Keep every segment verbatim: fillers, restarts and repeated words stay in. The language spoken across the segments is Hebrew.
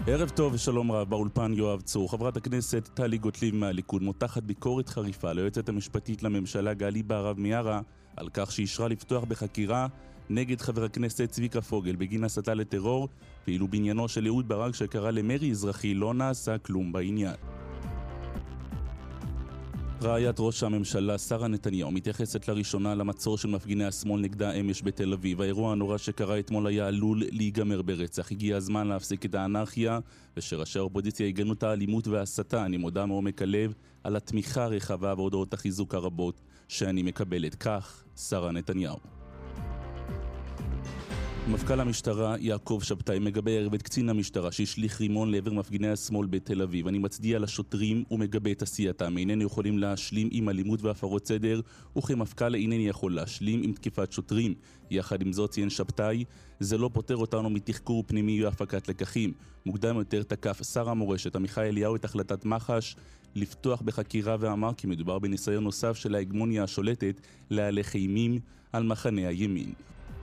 ערב טוב ושלום רב, באולפן יואב צור. חברת הכנסת טלי גוטליב מהליכוד מותחת ביקורת חריפה ליועצת המשפטית לממשלה גלי בהרב מיארה על כך שאישרה לפתוח בחקירה נגד חבר הכנסת צביקה פוגל בגין הסתה לטרור, ואילו בעניינו של אהוד ברק שקרא למרי אזרחי לא נעשה כלום בעניין. רעיית ראש הממשלה שרה נתניהו מתייחסת לראשונה למצור של מפגיני השמאל נגדה אמש בתל אביב. האירוע הנורא שקרה אתמול היה עלול להיגמר ברצח. הגיע הזמן להפסיק את האנרכיה, ושראשי האופוזיציה יגנו את האלימות וההסתה. אני מודה מעומק הלב על התמיכה הרחבה והודעות החיזוק הרבות שאני מקבלת. כך שרה נתניהו. מפכ"ל המשטרה יעקב שבתאי מגבה הערב את קצין המשטרה שהשליך רימון לעבר מפגיני השמאל בתל אביב. אני מצדיע לשוטרים ומגבה את עשייתם. איננו יכולים להשלים עם אלימות והפרות סדר, וכמפכ"ל אינני יכול להשלים עם תקיפת שוטרים. יחד עם זאת ציין שבתאי, זה לא פותר אותנו מתחקור פנימי והפקת לקחים. מוקדם יותר תקף שר המורשת עמיחי אליהו את החלטת מח"ש לפתוח בחקירה ואמר כי מדובר בניסיון נוסף של ההגמוניה השולטת להלך אימים על מחנה הימין.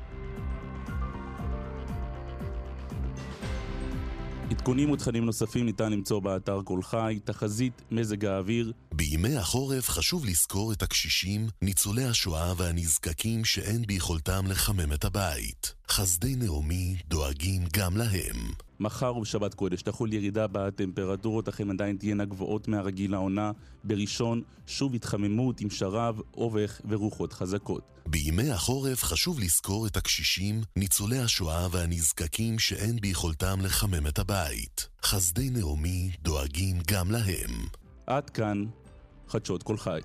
עדכונים ותכנים נוספים ניתן למצוא באתר כל חי. תחזית מזג האוויר. בימי החורף חשוב לזכור את הקשישים, ניצולי השואה והנזקקים שאין ביכולתם לחמם את הבית. חסדי נעמי דואגים גם להם. מחר ובשבת קודש תחול ירידה בטמפרטורות, אך הן עדיין תהיינה גבוהות מהרגיל לעונה. בראשון שוב התחממות עם שרב, אובך ורוחות חזקות. בימי החורף חשוב לזכור את הקשישים, ניצולי השואה והנזקקים שאין ביכולתם לחמם את הבית. חסדי נעמי דואגים גם להם. עד כאן חדשות כל חי.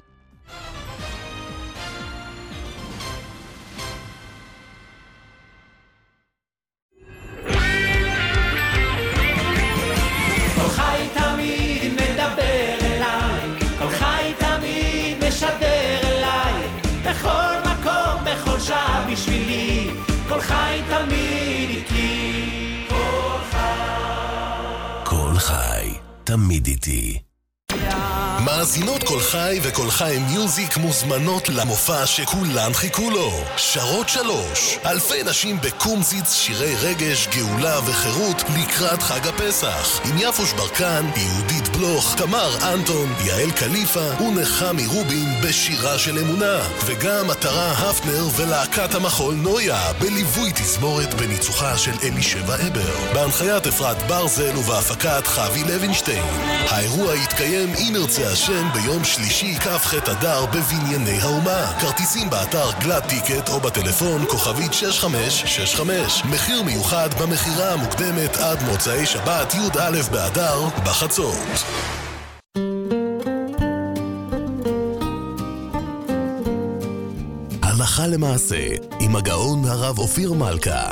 כל חי תמיד מדבר אליי, כל חי תמיד משדר אליי, בכל מקום, בכל שעה בשבילי, כל חי תמיד איתי. כל חי, כל חי תמיד איתי. מאזינות כל חי וכל חי מיוזיק מוזמנות למופע שכולן חיכו לו. שרות שלוש, אלפי נשים בקומזיץ, שירי רגש, גאולה וחירות לקראת חג הפסח, עם יפוש ברקן, יהודית בלוך, תמר אנטון, יעל קליפה ונחמי רובין בשירה של אמונה, וגם מטרה הפנר ולהקת המחול נויה בליווי תזמורת בניצוחה של אלישבע אבר, בהנחיית אפרת ברזל ובהפקת חוי לוינשטיין. האירוע יתקיים עם ירצה השם ביום שלישי כ"ח אדר בבנייני האומה. כרטיסים באתר גלד טיקט או בטלפון כוכבית שש חמש שש חמש. מחיר מיוחד במחירה המוקדמת עד מוצאי שבת י"א באדר בחצות. הלכה למעשה עם הגאון הרב אופיר מלכה.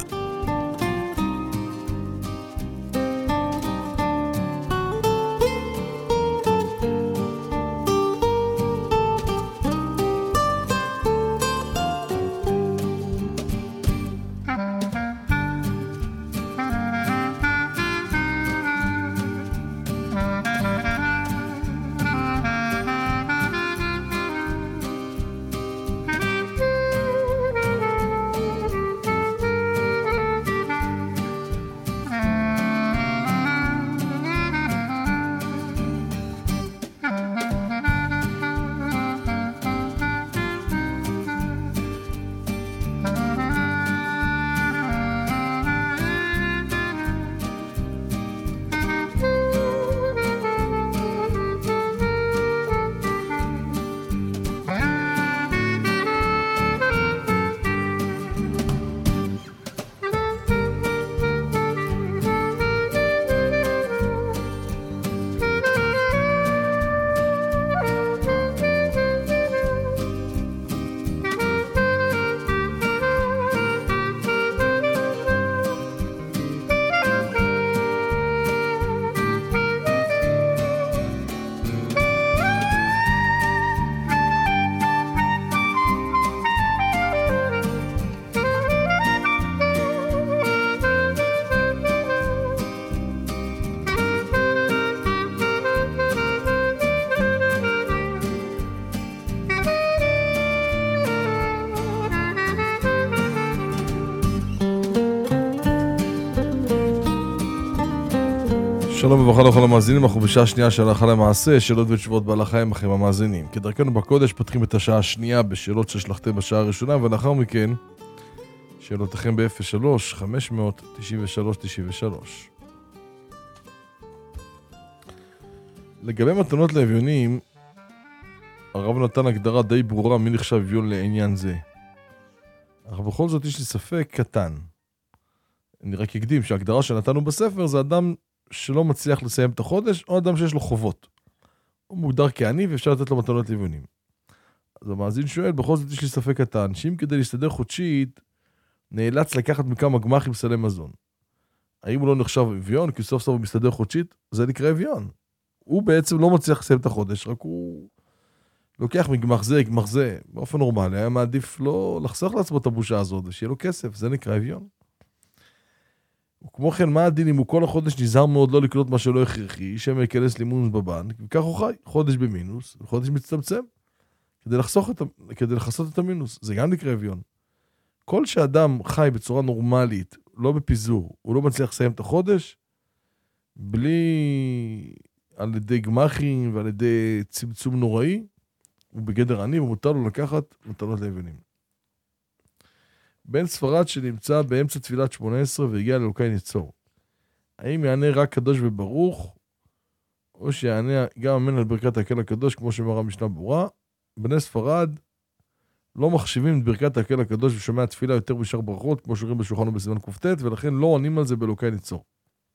שלום וברכה לכל המאזינים, אנחנו בשעה שנייה של הלכה למעשה, שאלות ותשובות בהלכה עם אחים המאזינים. כדרכנו בקודש פותחים את השעה השנייה בשאלות ששלחתם בשעה הראשונה, ולאחר מכן שאלותיכם ב-אפס שלוש חמש תשע שלוש תשע שלוש. לגבי מתנות לאביונים, הרב נתן הגדרה די ברורה מי נחשב אביון לעניין זה. אך בכל זאת יש לי ספק קטן. אני רק אקדים שההגדרה שנתנו בספר זה אדם שלא מצליח לסיים את החודש, או אדם שיש לו חובות. הוא מוגדר כעני ואפשר לתת לו מתנות לאביונים. אז המאזין שואל, בכל זאת יש לי ספק קטן, שאם כדי להסתדר חודשית, נאלץ לקחת מכמה גמחים סלי מזון. האם הוא לא נחשב אביון? כי סוף סוף הוא מסתדר חודשית, זה נקרא אביון. הוא בעצם לא מצליח לסיים את החודש, רק הוא לוקח מגמח זה, גמח זה, באופן נורמלי, היה מעדיף לא לחסוך לעצמו את הבושה הזאת, ושיהיה לו כסף, זה נקרא אביון. וכמו כן, מה הדין אם הוא כל החודש נזהר מאוד לא לקנות מה שלא הכרחי, שמא ייכנס לימון בבנק, וכך הוא חי, חודש במינוס, וחודש מצטמצם, כדי לחסוך את, כדי לחסות את המינוס, זה גם נקרא אביון. כל שאדם חי בצורה נורמלית, לא בפיזור, הוא לא מצליח לסיים את החודש, בלי, על ידי גמחים ועל ידי צמצום נוראי, הוא בגדר עני, ומותר לו לקחת מתנות לאביונים. בן ספרד שנמצא באמצע תפילת שמונה עשרה והגיע לאלוקי ניצור. האם יענה רק קדוש וברוך, או שיענה גם אמן על ברכת הקהל הקדוש, כמו שאמר המשנה ברורה? בני ספרד לא מחשיבים את ברכת הקהל הקדוש ושומע תפילה יותר בשאר ברכות, כמו שרואים בשולחן ובסימן קופטט, ולכן לא עונים על זה באלוקי ניצור.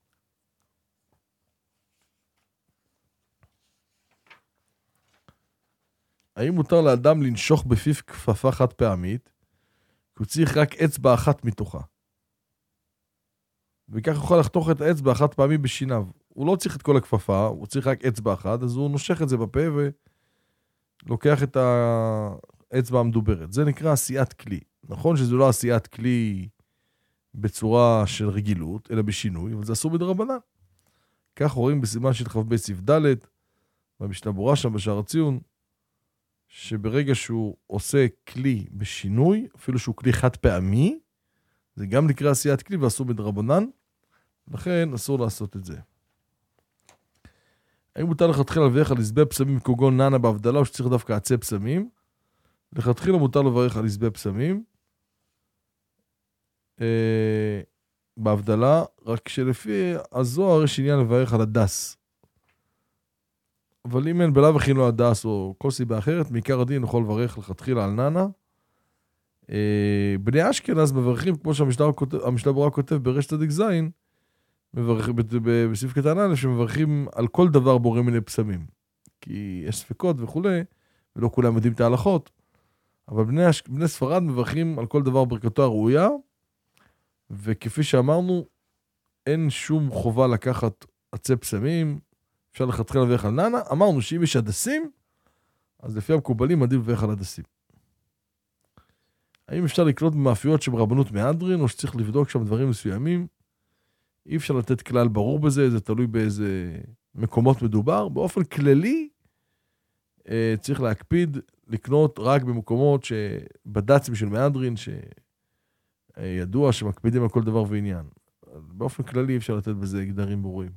האם מותר לאדם לנשוך בפיו כפפה חד פעמית, כי הוא צריך רק אצבע אחת מתוכה. וכך הוא יכול לחתוך את האצבע אחת פעמי בשיניו. הוא לא צריך את כל הכפפה, הוא צריך רק אצבע אחת, אז הוא נושך את זה בפה ולוקח את האצבע המדוברת. זה נקרא עשיית כלי. נכון שזו לא עשיית כלי בצורה של רגילות, אלא בשינוי, אבל זה אסור בדרבנן. כך רואים בסימן של חב סעיף ד' במשנה ברורה שם בשער הציון, שברגע שהוא עושה כלי בשינוי, אפילו שהוא כלי חד פעמי, זה גם נקרא עשיית כלי ואסור בדרבנן, לכן אסור לעשות את זה. האם מותר לכתחילה לברך על עזבי פסמים כגון ננה בהבדלה, או שצריך דווקא עצי פסמים? לכתחילה מותר לברך על עזבי פסמים, אה, בהבדלה, רק שלפי הזוהר יש עניין לברך על הדס. אבל אם אין בלאו הכי לא הדס או כל סיבה אחרת, מעיקר הדין יכול לברך לכתחילה על ננה. בני אשכנז מברכים, כמו שהמשנה ברורה כותב ברשת צדיק זין, בסעיף קטן א', שמברכים על כל דבר בורא מיני פסמים. כי יש ספקות וכו', ולא כולם יודעים את ההלכות. אבל בני, בני ספרד מברכים על כל דבר ברכתו הראויה, וכפי שאמרנו, אין שום חובה לקחת עצי פסמים, אפשר לכתחילה לברך על ננה. אמרנו שאם יש הדסים, אז לפי המקובלים עדיף לברך על הדסים. האם אפשר לקנות במאפיות שברבנות מהדרין, או שצריך לבדוק שם דברים מסוימים? אי אפשר לתת כלל ברור בזה, זה תלוי באיזה מקומות מדובר. באופן כללי, צריך להקפיד לקנות רק במקומות שבד"צים של מהדרין, שידוע שמקפידים על כל דבר ועניין. באופן כללי אי אפשר לתת בזה גדרים ברורים.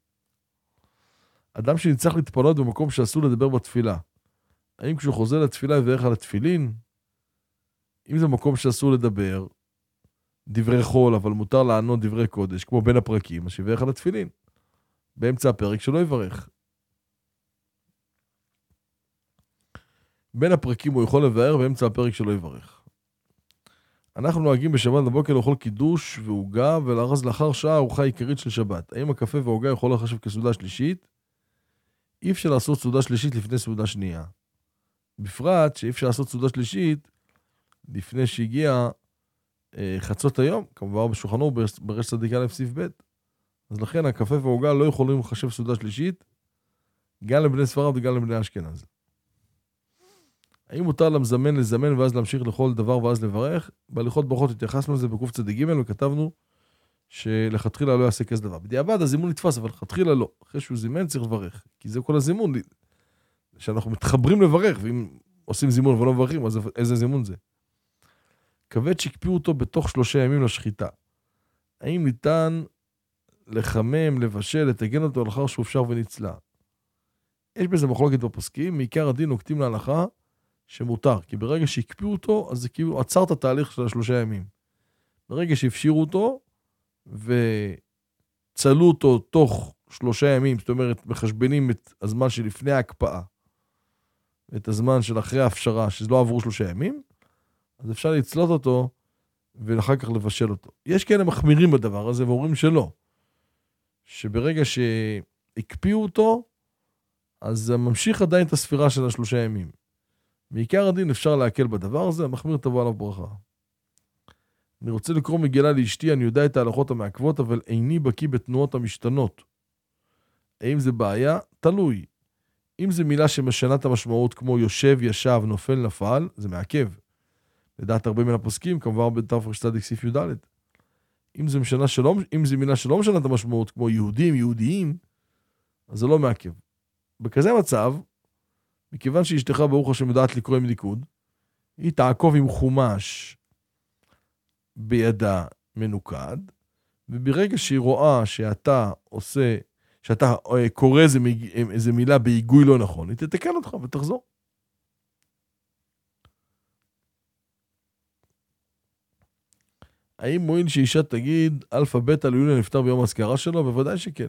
אדם שנצטרך להתפנות במקום שאסור לדבר בתפילה, האם כשהוא חוזר לתפילה יברך על התפילין? אם זה מקום שאסור לדבר, דברי חול, אבל מותר לענות דברי קודש, כמו בין הפרקים, אז שיברך על התפילין. באמצע הפרק שלא יברך. בין הפרקים הוא יכול לבאר, באמצע הפרק שלא יברך. אנחנו נוהגים בשבת בבוקר לאכול קידוש ועוגה, ולארז לאחר שעה ארוחה עיקרית של שבת. האם הקפה והעוגה יכול לחשב כסעודה שלישית? אי אפשר לעשות סעודה שלישית לפני סעודה שנייה. בפרט שאי אפשר לעשות סעודה שלישית לפני שהגיע אה, חצות היום, כמובן בשולחנו ברשת צדיק א' סעיף ב'. אז לכן הקפה והעוגה לא יכולים לחשב סעודה שלישית, גם לבני ספרד וגם לבני אשכנז. האם מותר למזמן לזמן ואז להמשיך לכל דבר ואז לברך? בהליכות ברכות התייחסנו לזה בקוף צדיק ג' וכתבנו שלכתחילה לא יעשה כזה דבר. בדיעבד הזימון נתפס, אבל לכתחילה לא. אחרי שהוא זימן צריך לברך. כי זה כל הזימון, שאנחנו מתחברים לברך, ואם עושים זימון ולא מברכים, אז איזה זימון זה? כבד שהקפיאו אותו בתוך שלושה ימים לשחיטה. האם ניתן לחמם, לבשל, לתגן אותו לאחר שהופשר ונצלה. יש בזה מחלוקת בפוסקים, מעיקר הדין נוקטים להלכה שמותר, כי ברגע שהקפיאו אותו, אז זה כאילו עצר את התהליך של השלושה ימים. ברגע שהפשירו אותו, וצלו אותו תוך שלושה ימים, זאת אומרת, מחשבנים את הזמן שלפני ההקפאה, ואת הזמן של אחרי ההפשרה, שזה לא עברו שלושה ימים, אז אפשר לצלות אותו, ואחר כך לבשל אותו. יש כאלה מחמירים בדבר הזה, ואומרים שלא. שברגע שהקפיאו אותו, אז ממשיך עדיין את הספירה של השלושה ימים. מעיקר הדין אפשר להקל בדבר הזה, המחמיר תבוא עליו ברכה. אני רוצה לקרוא מגילה לאשתי, אני יודע את ההלכות המעכבות, אבל איני בקיא בתנועות המשתנות. האם זה בעיה? תלוי. אם זה מילה שמשנה את המשמעות, כמו יושב, ישב, נופל, נפל, זה מעכב. לדעת הרבה מן הפוסקים, כמובן בתרפ"ח ס"י י"ד. אם זה משנה שלא, אם זה מילה שלא משנה את המשמעות, כמו יהודים, יהודיים, אז זה לא מעכב. בכזה מצב, מכיוון שאשתך ברוך השם יודעת לקרוא עם ליכוד, היא תעקוב עם חומש בידה מנוקד, וברגע שהיא רואה שאתה עושה, שאתה קורא איזה, איזה מילה בהיגוי לא נכון, היא תתקן אותך ותחזור. האם מועיל שאישה תגיד אלפא בטא ליוליה נפטר ביום ההזכרה שלו? בוודאי שכן.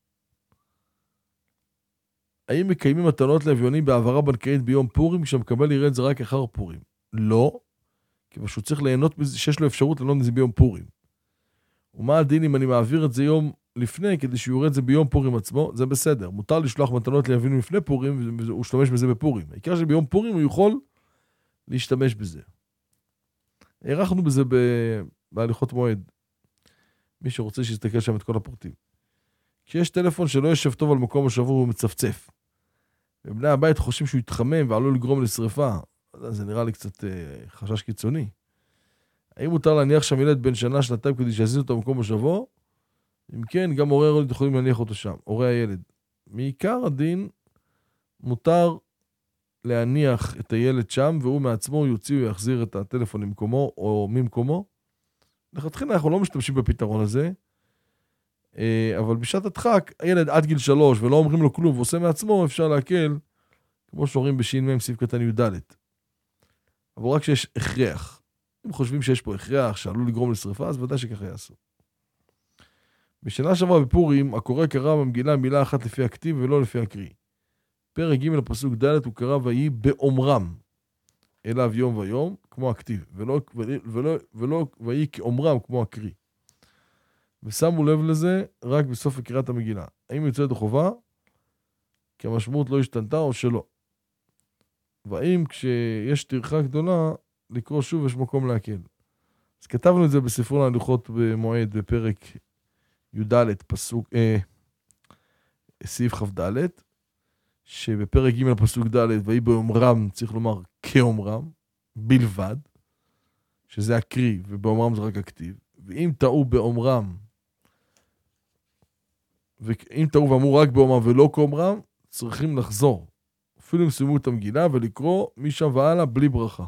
האם מקיימים מתנות לאביונים בהעברה בנקאית ביום פורים, כשהמקבל יראה את זה רק אחר פורים? לא, כי פשוט צריך ליהנות בזה, שיש לו אפשרות ליהנות בזה ביום פורים. ומה הדין אם אני מעביר את זה יום לפני, כדי שהוא יראה את זה ביום פורים עצמו? זה בסדר. מותר לשלוח מתנות לאביונים לפני פורים, והוא ישתמש בזה בפורים. העיקר שביום פורים הוא יכול להשתמש בזה. הערכנו בזה ב... בהליכות מועד. מי שרוצה שיסתכל שם את כל הפרטים. כשיש טלפון שלא יושב טוב על מקום השבור, הוא מצפצף. ובני הבית חושבים שהוא יתחמם ועלול לגרום לשריפה. זה נראה לי קצת אה, חשש קיצוני. האם מותר להניח שם ילד בן שנה, שנתיים, כדי שיזיז אותו במקום השבור? אם כן, גם הורי הילד יכולים להניח אותו שם. הורי הילד. מעיקר הדין, מותר להניח את הילד שם, והוא מעצמו יוציא ויחזיר את הטלפון למקומו, או ממקומו. לכתחילה אנחנו לא משתמשים בפתרון הזה, אבל בשעת הדחק, הילד עד גיל שלוש, ולא אומרים לו כלום, ועושה מעצמו, אפשר להקל, כמו שאומרים בשין מם סעיף קטן י"ד. אבל רק שיש הכרח. אם חושבים שיש פה הכרח, שעלול לגרום לשריפה, אז ודאי שככה יעשו. בשנה שעברה בפורים, הקורא קרא במגילה מילה אחת לפי הכתיב, ולא לפי הקריא. פרק ג' לפסוק ד' הוא קרא ויהי באומרם, אליו יום ויום, כמו הכתיב, ולא, ולא, ולא ויהי כאומרם, כמו הקריא. ושמו לב לזה רק בסוף קריאת המגילה. האם יוצא את החובה? כי המשמעות לא השתנתה או שלא. והאם כשיש טרחה גדולה, לקרוא שוב יש מקום להקל. אז כתבנו את זה בספרון ההלכות במועד, בפרק י"ד, פסוק, אה, סעיף כ"ד, שבפרק ג' פסוק ד' ויהי באומרם, צריך לומר כאומרם, בלבד, שזה הקריא, ובאומרם זה רק הכתיב. ואם טעו באומרם, ואם טעו ואמרו רק באומרם ולא כאומרם, צריכים לחזור. אפילו אם סיימו את המגילה ולקרוא משם והלאה בלי ברכה.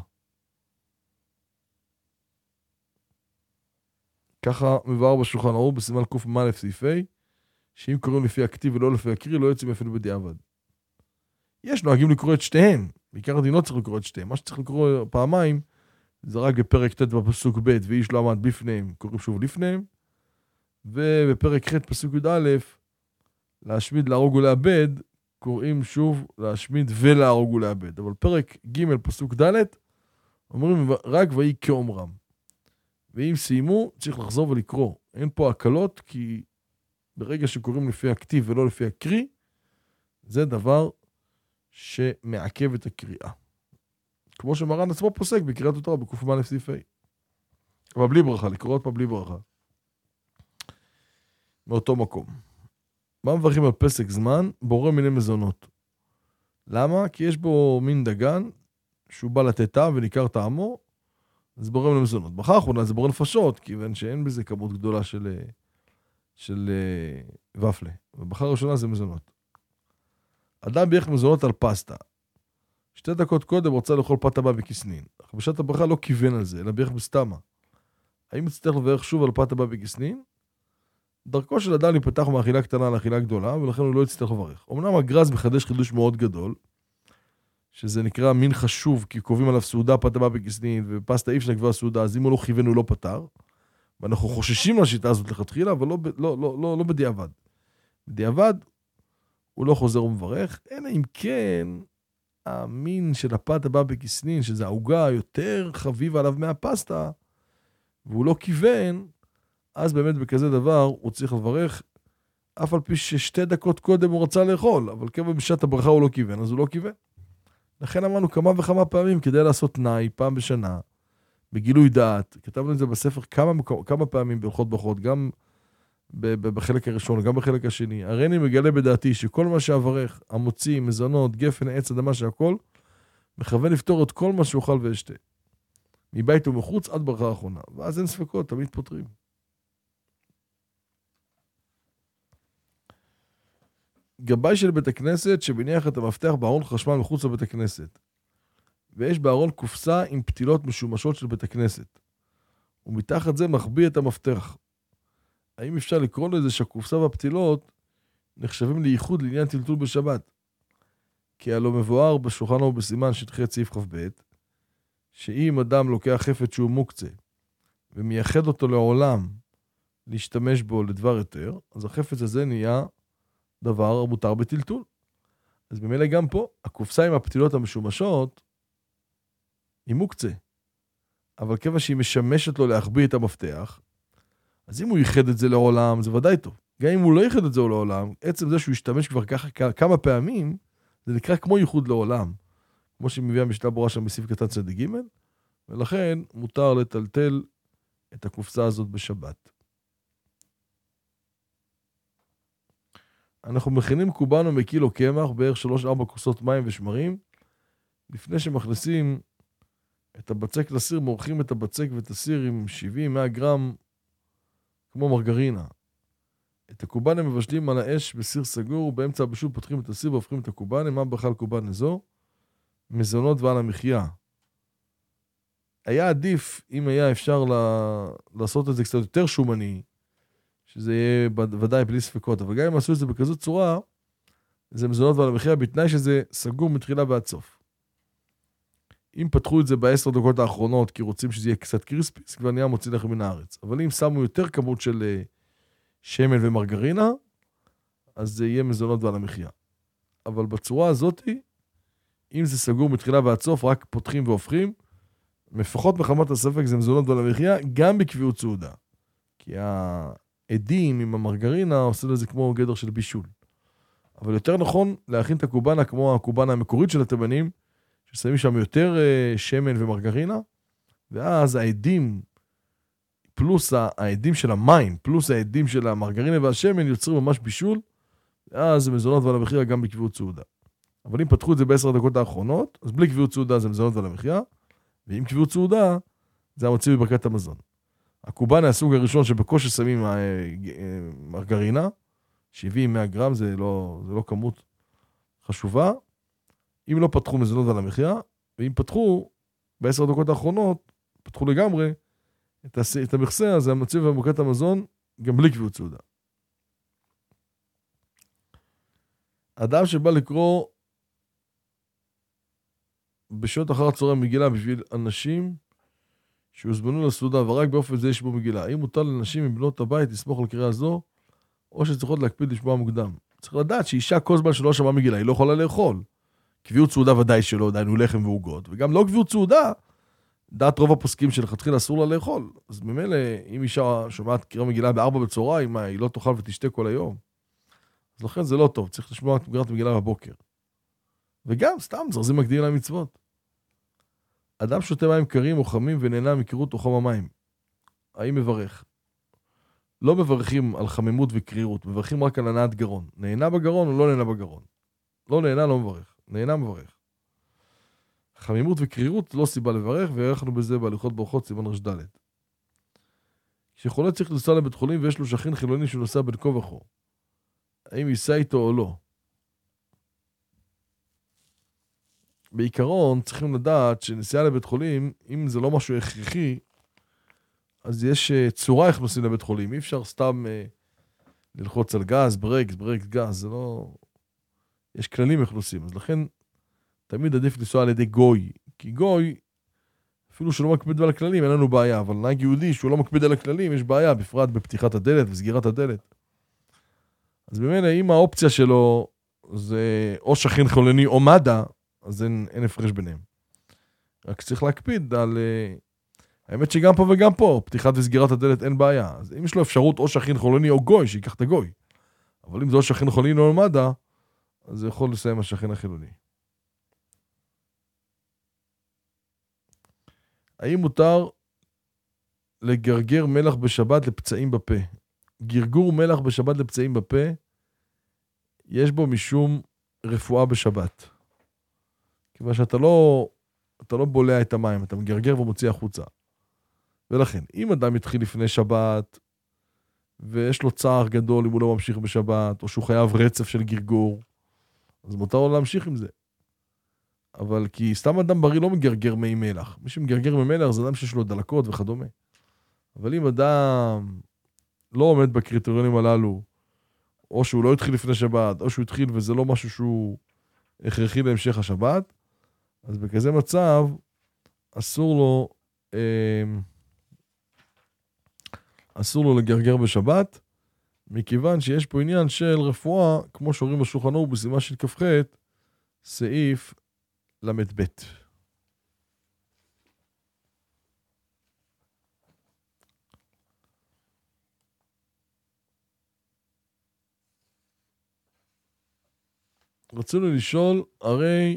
ככה מבאר בשולחן ערוך בסימן קמ"א סעיף ה', שאם קוראים לפי הכתיב ולא לפי הקריא, לא יוצאים אפילו בדיעבד. יש נוהגים לקרוא את שתיהם, בעיקר הדין לא צריך לקרוא את שתיהם. מה שצריך לקרוא פעמיים, זה רק בפרק ט' בפסוק ב' ואיש לא עמד בפניהם, קוראים שוב לפניהם, ובפרק ח' פסוק י"א, להשמיד, להרוג ולאבד, קוראים שוב להשמיד ולהרוג ולאבד. אבל פרק ג' פסוק ד', אומרים רק ויהי כאומרם. ואם סיימו, צריך לחזור ולקרוא. אין פה הקלות, כי ברגע שקוראים לפי הכתיב ולא לפי הקריא, זה דבר שמעכב את הקריאה. כמו שמרן עצמו פוסק בקריאת התורה בקמ"א סעיף ה'. אבל בלי ברכה, לקרוא עוד פעם בלי ברכה. מאותו מקום. מה מברכים על פסק זמן? בורא מיני מזונות. למה? כי יש בו מין דגן, שהוא בא לתת טעם וניכר טעמו, אז בורא מיני מזונות. ברכה האחרונה זה בורא נפשות, כיוון שאין בזה כמות גדולה של, של ופלה. וברכה הראשונה זה מזונות. אדם בירך מזונות על פסטה. שתי דקות קודם רוצה לאכול פת הבא בכסנין. אך בשעת הברכה לא כיוון על זה, אלא בירך בסתמה. האם יצטרך לברך שוב על פת הבא בכסנין? דרכו של אדם להיפתח מאכילה קטנה לאכילה גדולה, ולכן הוא לא יצטרך לברך. אמנם הגרז מחדש חידוש מאוד גדול, שזה נקרא מין חשוב, כי קובעים עליו סעודה, פת הבא בכסנין, ופסטה אי אפשר לקבוע סעודה, אז אם הוא לא כיוון הוא לא פתר. ואנחנו חוששים לשיטה הזאת לכתחילה, אבל לא, לא, לא, לא, לא בדיעבד. בדיעבד, הוא לא חוזר ומברך, אלא אם כן, המין של הפת הבא בכסנין, שזה העוגה יותר חביב עליו מהפסטה, והוא לא כיוון, אז באמת בכזה דבר הוא צריך לברך, אף על פי ששתי דקות קודם הוא רצה לאכול, אבל כמה בשעת הברכה הוא לא כיוון, אז הוא לא כיוון. לכן אמרנו כמה וכמה פעמים כדי לעשות תנאי, פעם בשנה, בגילוי דעת. כתבנו את זה בספר כמה, כמה פעמים בהלכות ברכות, גם בחלק הראשון, גם בחלק השני. הרי אני מגלה בדעתי שכל מה שאברך, המוציא, מזונות, גפן, עץ, אדמה, שהכל, מכוון לפתור את כל מה שאוכל ואשתה. מבית ומחוץ עד ברכה האחרונה. ואז אין ספקות, תמיד פותרים. גבאי של בית הכנסת שבניח את המפתח בארון חשמל מחוץ לבית הכנסת. ויש בארון קופסה עם פתילות משומשות של בית הכנסת. ומתחת זה מחביא את המפתח. האם אפשר לקרוא לזה שהקופסה והפתילות נחשבים לייחוד לעניין טלטול בשבת? כי הלא מבואר בשולחן או בסימן שטחי סעיף ח"ב, שאם אדם לוקח חפץ שהוא מוקצה, ומייחד אותו לעולם להשתמש בו לדבר יותר, אז החפץ הזה נהיה דבר מותר בטלטול. אז במילא גם פה, הקופסה עם הפתילות המשומשות, היא מוקצה. אבל כיוון שהיא משמשת לו להחביא את המפתח, אז אם הוא ייחד את זה לעולם, זה ודאי טוב. גם אם הוא לא ייחד את זה לעולם, עצם זה שהוא ישתמש כבר ככה כמה פעמים, זה נקרא כמו ייחוד לעולם. כמו שמביאה משנה ברורה שם בסעיף קטן צדיק ג', ולכן מותר לטלטל את הקופסה הזאת בשבת. אנחנו מכינים קובנו מקילו קמח, בערך שלוש ארבע כוסות מים ושמרים. לפני שמכניסים את הבצק לסיר, מורחים את הבצק ואת הסיר עם שבעים מאה גרם, כמו מרגרינה. את הקובנה מבשלים על האש בסיר סגור, באמצע הבישול פותחים את הסיר והופכים את הקובנה. מה בכלל קובנה זו? מזונות ועל המחיה. היה עדיף, אם היה אפשר לעשות את זה קצת יותר שומני, שזה יהיה ודאי בלי ספקות, אבל גם אם עשו את זה בכזאת צורה, זה מזונות ועל המחיה, בתנאי שזה סגור מתחילה ועד סוף. אם פתחו את זה בעשר דקות האחרונות, כי רוצים שזה יהיה קצת קריספי, זה כבר נהיה מוציא לכם מן הארץ. אבל אם שמו יותר כמות של שמן ומרגרינה, אז זה יהיה מזונות ועל המחיה. אבל בצורה הזאת, אם זה סגור מתחילה ועד סוף, רק פותחים והופכים, לפחות מחמת הספק זה מזונות ועל המחיה, גם בקביעות סעודה. כי העדים עם המרגרינה עושים לזה כמו גדר של בישול. אבל יותר נכון להכין את הקובנה כמו הקובנה המקורית של התימנים, ששמים שם יותר שמן ומרגרינה, ואז העדים, פלוס העדים של המים, פלוס העדים של המרגרינה והשמן, יוצרים ממש בישול, ואז זה מזונות ועל המחיה גם בקביעות סעודה. אבל אם פתחו את זה בעשר הדקות האחרונות, אז בלי קביעות סעודה זה מזונות ועל המחיה, ואם קביעות סעודה, זה המוציא בברכת המזון. הקובנה הסוג הראשון שבקושי שמים מרגרינה, שבעים מאה גרם, זה לא, זה לא כמות חשובה. אם לא פתחו מזונות ועל המחיה, ואם פתחו בעשר הדקות האחרונות, פתחו לגמרי את, הס... את המכסה, אז המוציא בברכת המזון, גם בלי קביעות סעודה. אדם שבא לקרוא בשעות אחר הצהריים מגילה בשביל אנשים שהוזמנו לסעודה, ורק באופן זה יש בו מגילה. האם מותר לנשים מבנות הבית לסמוך על קריאה זו, או שצריכות להקפיד לשמוע מוקדם? צריך לדעת שאישה כל זמן שלא שמעה מגילה, היא לא יכולה לאכול. קביעות סעודה ודאי שלא, דיינו לחם ועוגות, וגם לא קביעות סעודה, דעת רוב הפוסקים שלכתחילה אסור לה לאכול. אז ממילא, אם אישה שומעת קריאה מגילה בארבע בצהריים, היא לא תאכל ותשתה כל היום. אז לכן זה לא טוב, צריך לשמוע את קריאת מגילה בבוקר. וגם, סתם, זרזים מקדימים להם מצוות. אדם שותה מים קרים או חמים ונהנה מקרירות או חום המים. האם מברך? לא מברכים על חמימות וקרירות, מברכים רק על הנעת גרון. נהנה בגרון או לא נהנה בגרון? לא נהנה, לא מברך. נהנה, מברך. חמימות וקרירות לא סיבה לברך, וערכנו בזה בהליכות ברכות סימן רש ד'. כשחולה צריך לנסוע לבית חולים ויש לו שכן חילוני שנוסע בין כה וכה. האם ייסע איתו או לא? בעיקרון צריכים לדעת שנסיעה לבית חולים, אם זה לא משהו הכרחי, אז יש צורה איך נוסעים לבית חולים. אי אפשר סתם ללחוץ על גז, ברקס, ברקס, גז, זה לא... יש כללים איך עושים, אז לכן תמיד עדיף לנסוע על ידי גוי, כי גוי, אפילו שהוא לא מקפיד על הכללים, אין לנו בעיה, אבל נהג יהודי שהוא לא מקפיד על הכללים, יש בעיה, בפרט בפתיחת הדלת וסגירת הדלת. אז במילא, אם האופציה שלו זה או שכן חולני או מד"א, אז אין, אין הפרש ביניהם. רק צריך להקפיד על... האמת שגם פה וגם פה, פתיחת וסגירת הדלת אין בעיה. אז אם יש לו אפשרות או שכן חולני או גוי, שיקח את הגוי. אבל אם זה או שכן חולני או מד"א, אז זה יכול לסיים השכן החילוני. האם מותר לגרגר מלח בשבת לפצעים בפה? גרגור מלח בשבת לפצעים בפה, יש בו משום רפואה בשבת. כיוון שאתה לא, אתה לא בולע את המים, אתה מגרגר ומוציא החוצה. ולכן, אם אדם יתחיל לפני שבת, ויש לו צער גדול אם הוא לא ממשיך בשבת, או שהוא חייב רצף של גרגור, אז מותר לו להמשיך עם זה. אבל כי סתם אדם בריא לא מגרגר מי מלח. מי שמגרגר מי מלח זה אדם שיש לו דלקות וכדומה. אבל אם אדם לא עומד בקריטריונים הללו, או שהוא לא התחיל לפני שבת, או שהוא התחיל וזה לא משהו שהוא הכרחי להמשך השבת, אז בכזה מצב אסור לו, אה, אסור לו לגרגר בשבת, מכיוון שיש פה עניין של רפואה, כמו שאומרים בשולחן ערוך בסימן של כ"ח, סעיף למד ב'. רצינו לשאול, הרי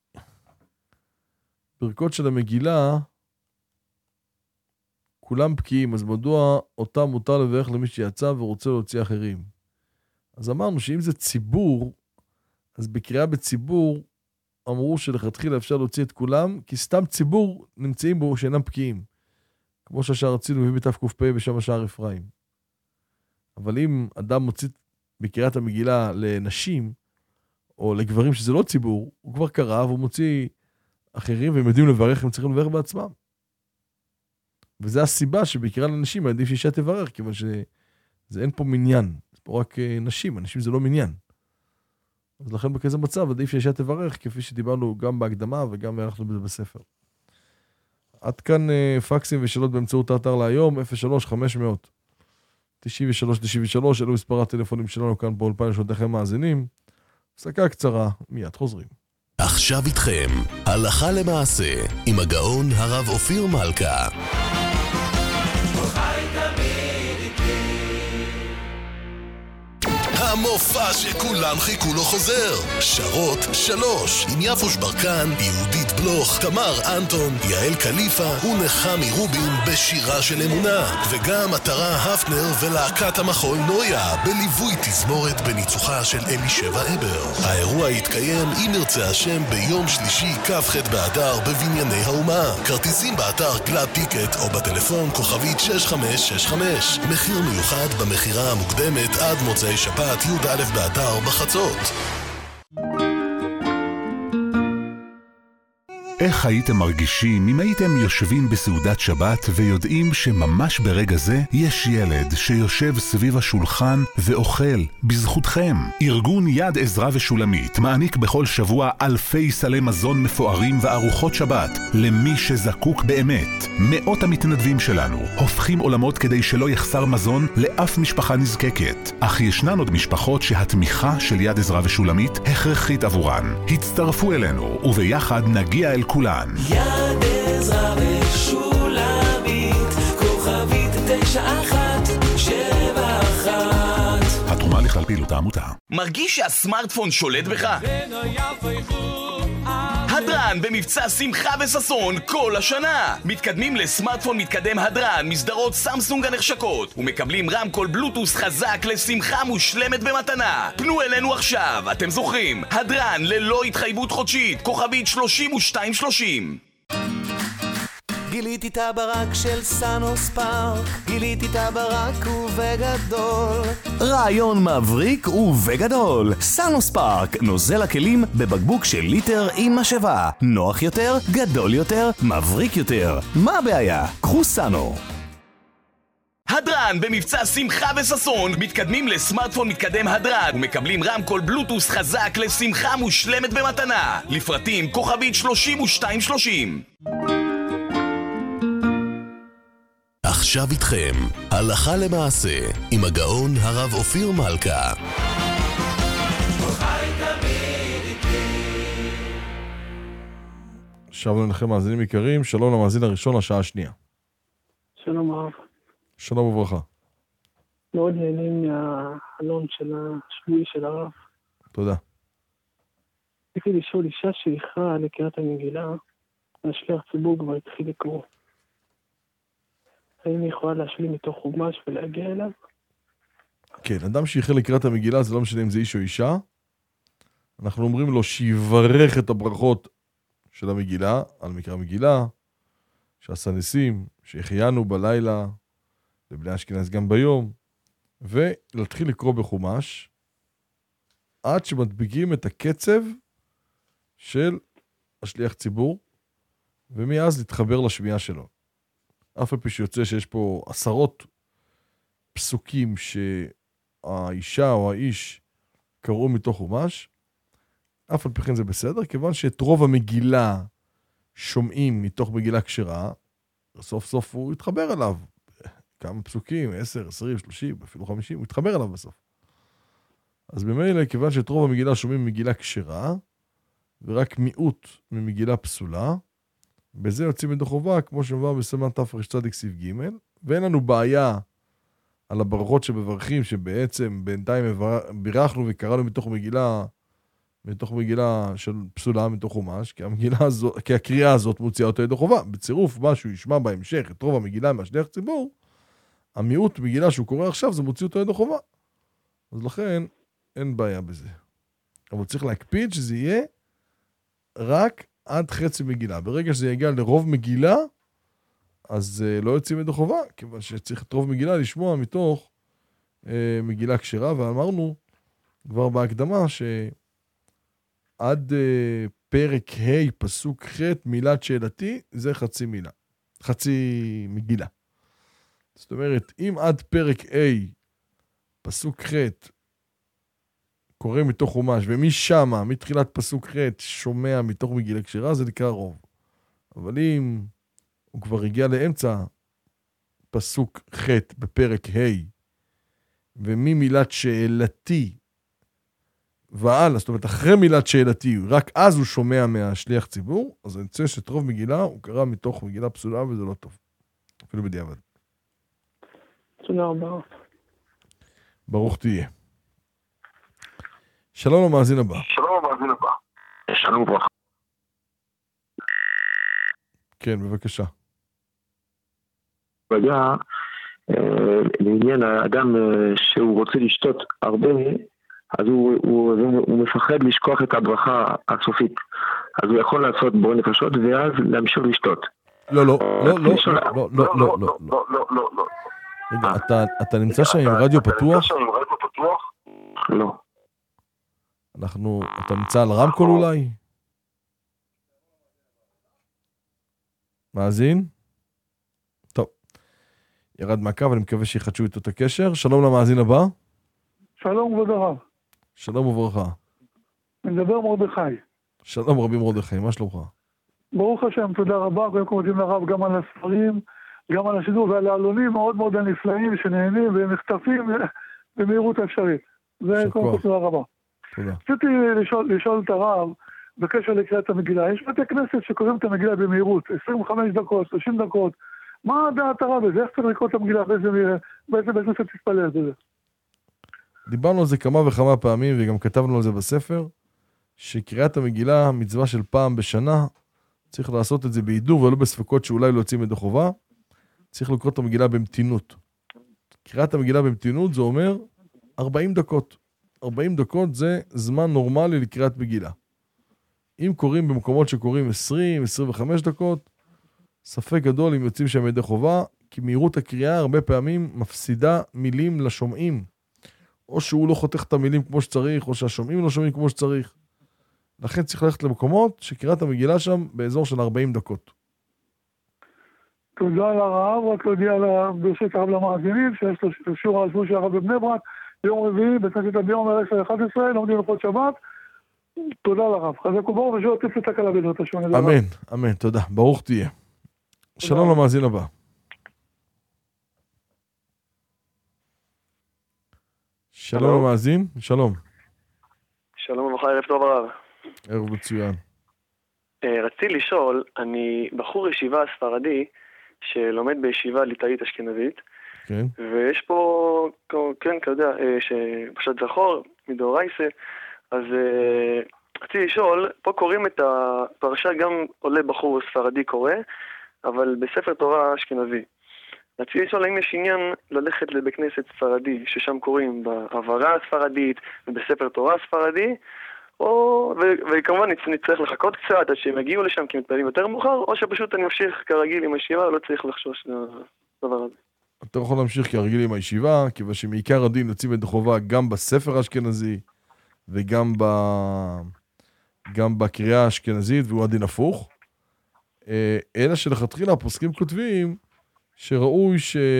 ברכות של המגילה כולם פקיעים, אז מדוע אותם מותר לברך למי שיצא ורוצה להוציא אחרים? אז אמרנו שאם זה ציבור, אז בקריאה בציבור אמרו שלכתחילה אפשר להוציא את כולם, כי סתם ציבור נמצאים בו שאינם פקיעים. כמו שהשאר רצינו מביא בתק"פ בשם השער אפרים. אבל אם אדם מוציא בקריאת המגילה לנשים, או לגברים שזה לא ציבור, הוא כבר קרא והוא מוציא אחרים, והם יודעים לברך, הם צריכים לברך בעצמם. וזו הסיבה שבקריאה לנשים עדיף שאישה תברך, כיוון שזה אין פה מניין. זה פה רק נשים, אנשים זה לא מניין. אז לכן בכזה מצב עדיף שאישה תברך, כפי שדיברנו גם בהקדמה וגם הלכנו בזה בספר. עד כאן פקסים ושאלות באמצעות האתר להיום, אפס שלוש חמש מאות תשעים ושלוש תשעים ושלוש, אלו מספר הטלפונים שלנו כאן באולפן לשלותיכם מאזינים. הפסקה קצרה, מיד חוזרים. עכשיו איתכם, הלכה למעשה, עם הגאון הרב אופיר מלכה. המופע שכולם חיכו לו חוזר. שרות שלוש, עם יפוש ברקן, יהודית בלוך, תמר אנטון, יעל קליפה ונחמי רובין בשירה של אמונה, וגם עטרה הפנר ולהקת המחול נויה בליווי תזמורת בניצוחה של אלישבע אבר. האירוע יתקיים אם ירצה השם ביום שלישי כ"ח באדר בבנייני האומה. כרטיסים באתר גלאד טיקט או בטלפון כוכבית שש חמש שש חמש. מחיר מיוחד במחירה המוקדמת עד מוצאי שבת י"א באדר בחצות. איך הייתם מרגישים אם הייתם יושבים בסעודת שבת ויודעים שממש ברגע זה יש ילד שיושב סביב השולחן ואוכל בזכותכם? ארגון יד עזרא ושולמית מעניק בכל שבוע אלפי סלי מזון מפוארים וארוחות שבת למי שזקוק באמת. מאות המתנדבים שלנו הופכים עולמות כדי שלא יחסר מזון לאף משפחה נזקקת, אך ישנן עוד משפחות שהתמיכה של יד עזרא ושולמית הכרחית עבורן. הצטרפו אלינו וביחד נגיע אל כולן. יד עזרא ושולמית, כוכבית תשע אחת שבע אחת. התרומה לכלל פעילות העמותה. מרגיש שהסמארטפון שולט בך? הדרן במבצע שמחה וססון כל השנה. מתקדמים לסמארטפון מתקדם הדרן מסדרות סמסונג הנחשקות ומקבלים רמקול בלוטוס חזק לשמחה מושלמת במתנה. פנו אלינו עכשיו, אתם זוכרים, הדרן ללא התחייבות חודשית, כוכבית שלושים ושתיים שלושים. גיליתי את הברק של סאנוס פארק, גיליתי את הברק ובגדול. רעיון מבריק ובגדול. סאנוס פארק, נוזל הכלים בבקבוק של ליטר עם משאבה. נוח יותר, גדול יותר, מבריק יותר. מה הבעיה? קחו סאנו. הדרן במבצע שמחה וששון. מתקדמים לסמארטפון מתקדם הדרן ומקבלים רמקול בלוטוס חזק לשמחה מושלמת במתנה. לפרטים כוכבית שלושים ושתיים שלושים. עכשיו איתכם, הלכה למעשה, עם הגאון הרב אופיר מלכה. שלום לכם מאזינים יקרים, שלום למאזין הראשון לשעה השנייה. שלום הרב. שלום וברכה. מאוד נהנים מהחלון של השבועי של הרב. תודה. רציתי לשאול אישה שאיחרה לקריאת המגילה, והשליח ציבור כבר התחיל לקרוא. האם היא יכולה להשלים מתוך חומש ולהגיע אליו? כן, אדם שאיחר לקריאת המגילה, זה לא משנה אם זה איש או אישה. אנחנו אומרים לו שיברך את הברכות של המגילה, על מקרא המגילה, שעשה ניסים, שהחיינו בלילה, לבני אשכנז גם ביום, ולהתחיל לקרוא בחומש, עד שמדביקים את הקצב של השליח ציבור, ומאז להתחבר לשמיעה שלו. אף על פי שיוצא שיש פה עשרות פסוקים שהאישה או האיש קראו מתוך חומש, אף על פי כן זה בסדר, כיוון שאת רוב המגילה שומעים מתוך מגילה כשרה, סוף סוף הוא יתחבר אליו. כמה פסוקים, עשר, עשרים, שלושים, אפילו חמישים, הוא יתחבר אליו בסוף. אז במילא, כיוון שאת רוב המגילה שומעים מגילה כשרה, ורק מיעוט ממגילה פסולה, בזה יוצאים ידי חובה, כמו שמובא בסימן תרצ"ג סעיף ג', ואין לנו בעיה על הברכות שבברכים, שבעצם בינתיים בירכנו וקראנו מתוך מגילה, מתוך מגילה של פסולה, מתוך חומש, כי המגילה הזו, כי הקריאה הזאת מוציאה אותו ידי חובה. בצירוף משהו ישמע בהמשך את רוב המגילה מהשליח ציבור, המיעוט מגילה שהוא קורא עכשיו, זה מוציא אותו ידי חובה. אז לכן, אין בעיה בזה. אבל צריך להקפיד שזה יהיה רק עד חצי מגילה. ברגע שזה יגיע לרוב מגילה, אז uh, לא יוצאים ידי חובה, כיוון שצריך את רוב מגילה לשמוע מתוך uh, מגילה כשרה, ואמרנו כבר בהקדמה שעד uh, פרק ה' פסוק ח' מילת שאלתי, זה חצי מילה, חצי מגילה. זאת אומרת, אם עד פרק ה' פסוק ח' קורא מתוך חומש, ומשם, מתחילת פסוק ח' שומע מתוך מגילה כשרה, זה נקרא רוב. אבל אם הוא כבר הגיע לאמצע פסוק ח' בפרק ה', וממילת שאלתי ועל, זאת אומרת, אחרי מילת שאלתי, רק אז הוא שומע מהשליח ציבור, אז אני רוצה שאת רוב מגילה הוא קרא מתוך מגילה פסולה, וזה לא טוב. אפילו בדיעבד. תודה רבה. ברוך תהיה. שלום למאזין הבא. שלום למאזין הבא. שלום וברכה. כן, בבקשה. רגע, לעניין האדם שהוא רוצה לשתות הרבה, אז הוא, הוא, הוא מפחד לשכוח את הברכה הסופית. אז הוא יכול לעשות בורא נפשות ואז להמשיך לשתות. לא, לא, לא, לא, לא, לא, לא, לא, לא, לא, לא. רגע, אתה נמצא שם עם רדיו פתוח? לא. אנחנו, אתה נמצא על רמקול אולי? מאזין? טוב. ירד מהקו, אני מקווה שיחדשו איתו את הקשר. שלום למאזין הבא. שלום כבוד הרב. שלום וברכה. אני מדבר מרדכי. שלום רבי מרדכי, מה שלומך? ברוך השם, תודה רבה. קודם כל מודים לרב גם על הספרים, גם על השידור ועל העלונים מאוד מאוד הנפלאים שנהנים והם נחטפים במהירות האפשרית. זה קודם כל תודה רבה. תודה. רציתי לשאול, לשאול את הרב בקשר לקריאת המגילה. יש בתי כנסת שקוראים את המגילה במהירות, עשרים וחמש דקות, שלושים דקות. מה דעת הרב בזה? איך צריך לקרוא את המגילה? באיזה בית כנסת תתפלל בזה? דיברנו על זה כמה וכמה פעמים וגם כתבנו על זה בספר, שקריאת המגילה, מצווה של פעם בשנה, צריך לעשות את זה בהידור ולא בספקות שאולי לא יוצאים ידי חובה. צריך לקרוא את המגילה במתינות. קריאת המגילה במתינות זה אומר ארבעים דקות. ארבעים דקות זה זמן נורמלי לקריאת מגילה. אם קוראים במקומות שקוראים עשרים, עשרים וחמש דקות, ספק גדול אם יוצאים שם ידי חובה, כי מהירות הקריאה הרבה פעמים מפסידה מילים לשומעים. או שהוא לא חותך את המילים כמו שצריך, או שהשומעים לא שומעים כמו שצריך. לכן צריך ללכת למקומות שקריאת המגילה שם באזור של ארבעים דקות. תודה לרב, רק להודיע ברשות הרב למאזינים, שיש לו שיעור השבוע של הרב בבני ברק, ביום רביעי, בכנסת הביום עשר אחת עשרה, לומדים הלכות שבת. תודה לרב. חזק וברוך ושלא תפס את הקלה בעזרת השם. אמן, אמן, תודה. ברוך תהיה. שלום למאזין הבא. שלום למאזין, שלום. שלום וברכה, ערב טוב הרב. ערב מצוין. רציתי לשאול, אני בחור ישיבה ספרדי שלומד בישיבה ליטאית אשכנזית, כן. ויש פה, כן, אתה יודע, שפשט זכור, מדאורייסה, אז רציתי לשאול, פה קוראים את הפרשה, גם עולה בחור ספרדי קורא, אבל בספר תורה אשכנזי. רציתי לשאול האם יש עניין ללכת לבית כנסת ספרדי, ששם קוראים בעברה הספרדית ובספר תורה הספרדי, או, ו- וכמובן נצטרך לחכות קצת עד שהם הגיעו לשם כי מתפעלים יותר מאוחר, או שפשוט אני ממשיך כרגיל עם הישיבה, לא צריך לחשוש לדבר הזה. אתה יכול להמשיך כרגיל עם הישיבה, כיוון שמעיקר הדין יוצאים את החובה גם בספר האשכנזי וגם ב... גם בקריאה האשכנזית, והוא הדין הפוך. אלא שלכתחילה הפוסקים כותבים שראוי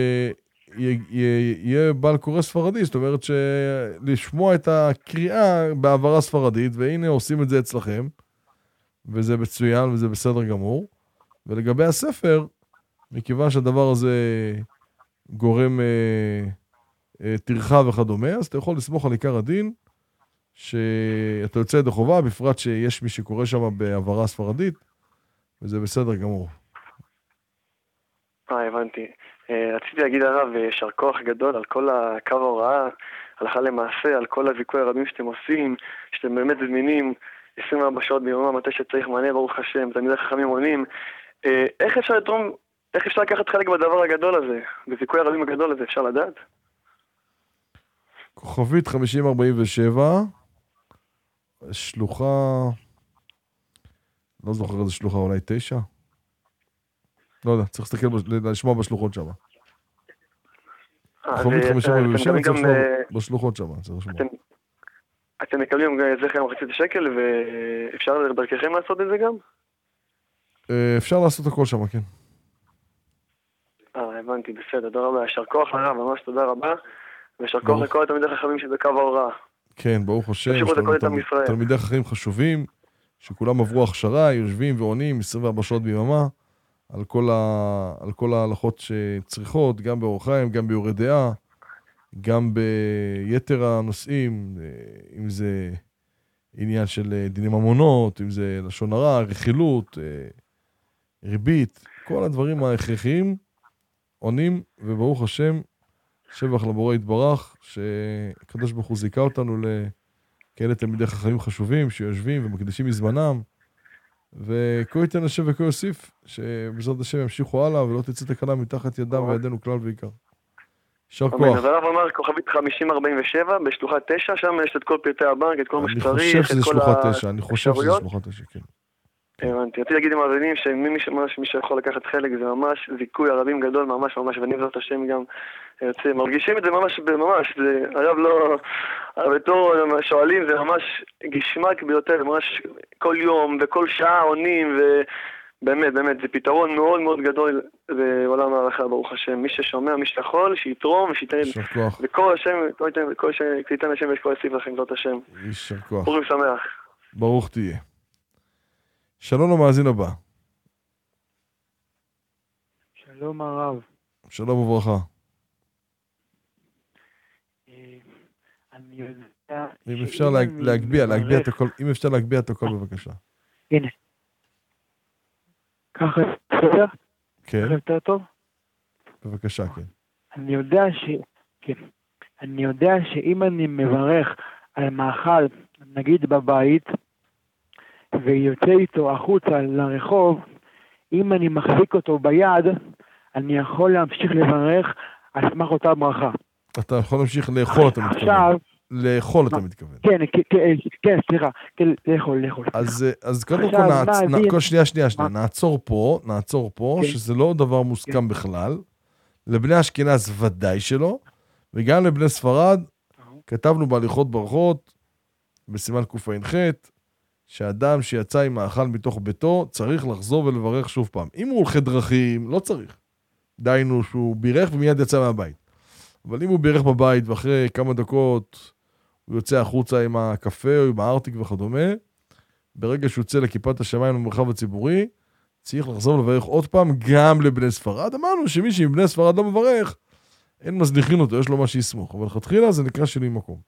שיהיה בעל קורא ספרדי, זאת אומרת שלשמוע את הקריאה בעברה ספרדית, והנה עושים את זה אצלכם, וזה מצוין וזה בסדר גמור. ולגבי הספר, מכיוון שהדבר הזה גורם אה, אה, תרחה וכדומה, אז אתה יכול לסמוך על עיקר הדין, שאתה יוצא ידי חובה, בפרט שיש מי שקורא שם בעברה ספרדית, וזה בסדר גמור. אה, הבנתי. רציתי להגיד הרב, יישר כוח גדול על כל הקו ההוראה, הלכה למעשה, על כל הוויכוי הרבים שאתם עושים, שאתם באמת זמינים עשרים וארבע שעות ביממה, מתי שצריך מענה, ברוך השם, תלמידי חכמים עונים. איך אפשר לתרום, איך אפשר לקחת חלק בדבר הגדול הזה, בוויכוי הרבים הגדול הזה, אפשר לדעת? כוכבית חמישים ארבעים ושבע, שלוחה, לא זוכר איזה שלוחה, אולי תשע? לא יודע, צריך להסתכל, לשמוע בשלוחות שם. כוכבית חמישים ארבעים ושבע, צריך לשמוע בשלוחות שם, צריך לשמוע. אתם מקבלים זכר מחצית השקל, ואפשר דרככם לעשות את זה גם? אפשר לעשות הכל שם, כן. אה, הבנתי, בסדר, תודה רבה. יישר כוח לרב, ממש תודה רבה. ויישר כוח לכל התלמידי חכמים שבקו ההוראה. כן, ברוך השם, תלמידי חכמים חשובים, שכולם עברו הכשרה, יושבים ועונים עשרים וארבע שעות ביממה, על כל, ה... על כל ההלכות שצריכות, גם באורח חיים, גם ביורי דעה, גם ביתר הנושאים, אם זה עניין של דיני ממונות, אם זה לשון הרע, רכילות, ריבית, כל הדברים ההכרחיים עונים, וברוך השם, שבח לבורא יתברך, שהקדוש ברוך הוא זיכה אותנו לכאלה תלמידי חכמים חשובים, שיושבים ומקדישים מזמנם, וכה ייתן השם וכה יוסיף, שבעזרת השם ימשיכו הלאה, ולא תצא תקלה מתחת ידם וידינו כלל ועיקר. יישר כוח. אז הרב אמר, כוכבית חמישים ארבעים ושבע, בשלוחה תשע, שם יש את כל פרטי הבנק, את כל מה שצריך, אני חושב שזה שלוחה תשע, אני חושב שזה שלוחה תשע, כן. הבנתי, רציתי להגיד עם המאזינים שמי שיכול לקחת חלק זה ממש זיכוי הרבים גדול ממש ממש, ואני בעזרת השם גם יוצא, מרגישים את זה ממש ממש, זה הרב לא, בתור שואלים זה ממש גשמק ביותר, ממש כל יום וכל שעה עונים, ובאמת באמת זה פתרון מאוד מאוד גדול בעולם ההלכה ברוך השם, מי ששומע, מי שיכול, שיתרום ושייתן, וכל השם, כל שייתן השם ויש כל הסיף לכם בעזרת השם. יישר כוח. פורים שמח. ברוך תהיה. שלום למאזין הבא. שלום הרב. שלום וברכה. אני יודע... אם אפשר להגביה, להגביה את הכל, אם אפשר להגביה את הכל בבקשה. הנה. ככה בסדר? כן. ככה יותר טוב? בבקשה, כן. אני יודע ש... כן. אני יודע שאם אני מברך על מאכל, נגיד בבית, ויוצא איתו החוצה לרחוב, אם אני מחזיק אותו ביד, אני יכול להמשיך לברך על סמך אותה ברכה. אתה יכול להמשיך לאכול, אתה מתכוון. עכשיו... לאכול, אתה מתכוון. כן, כן, סליחה, כן, לאכול, לאכול. אז קודם כל, שנייה, שנייה, שנייה, נעצור פה, נעצור פה, שזה לא דבר מוסכם בכלל. לבני אשכנז ודאי שלא, וגם לבני ספרד, כתבנו בהליכות ברכות, בסימן קע"ח, שאדם שיצא עם האכל מתוך ביתו, צריך לחזור ולברך שוב פעם. אם הוא הולכי דרכים, לא צריך. דיינו שהוא בירך ומיד יצא מהבית. אבל אם הוא בירך בבית ואחרי כמה דקות הוא יוצא החוצה עם הקפה או עם הארטיק וכדומה, ברגע שהוא יוצא לכיפת השמיים במרחב הציבורי, צריך לחזור לברך עוד פעם גם לבני ספרד. אמרנו שמי שעם בני ספרד לא מברך, אין מזניחין אותו, יש לו מה שיסמוך. אבל חתחילה זה נקרא שלי מקום.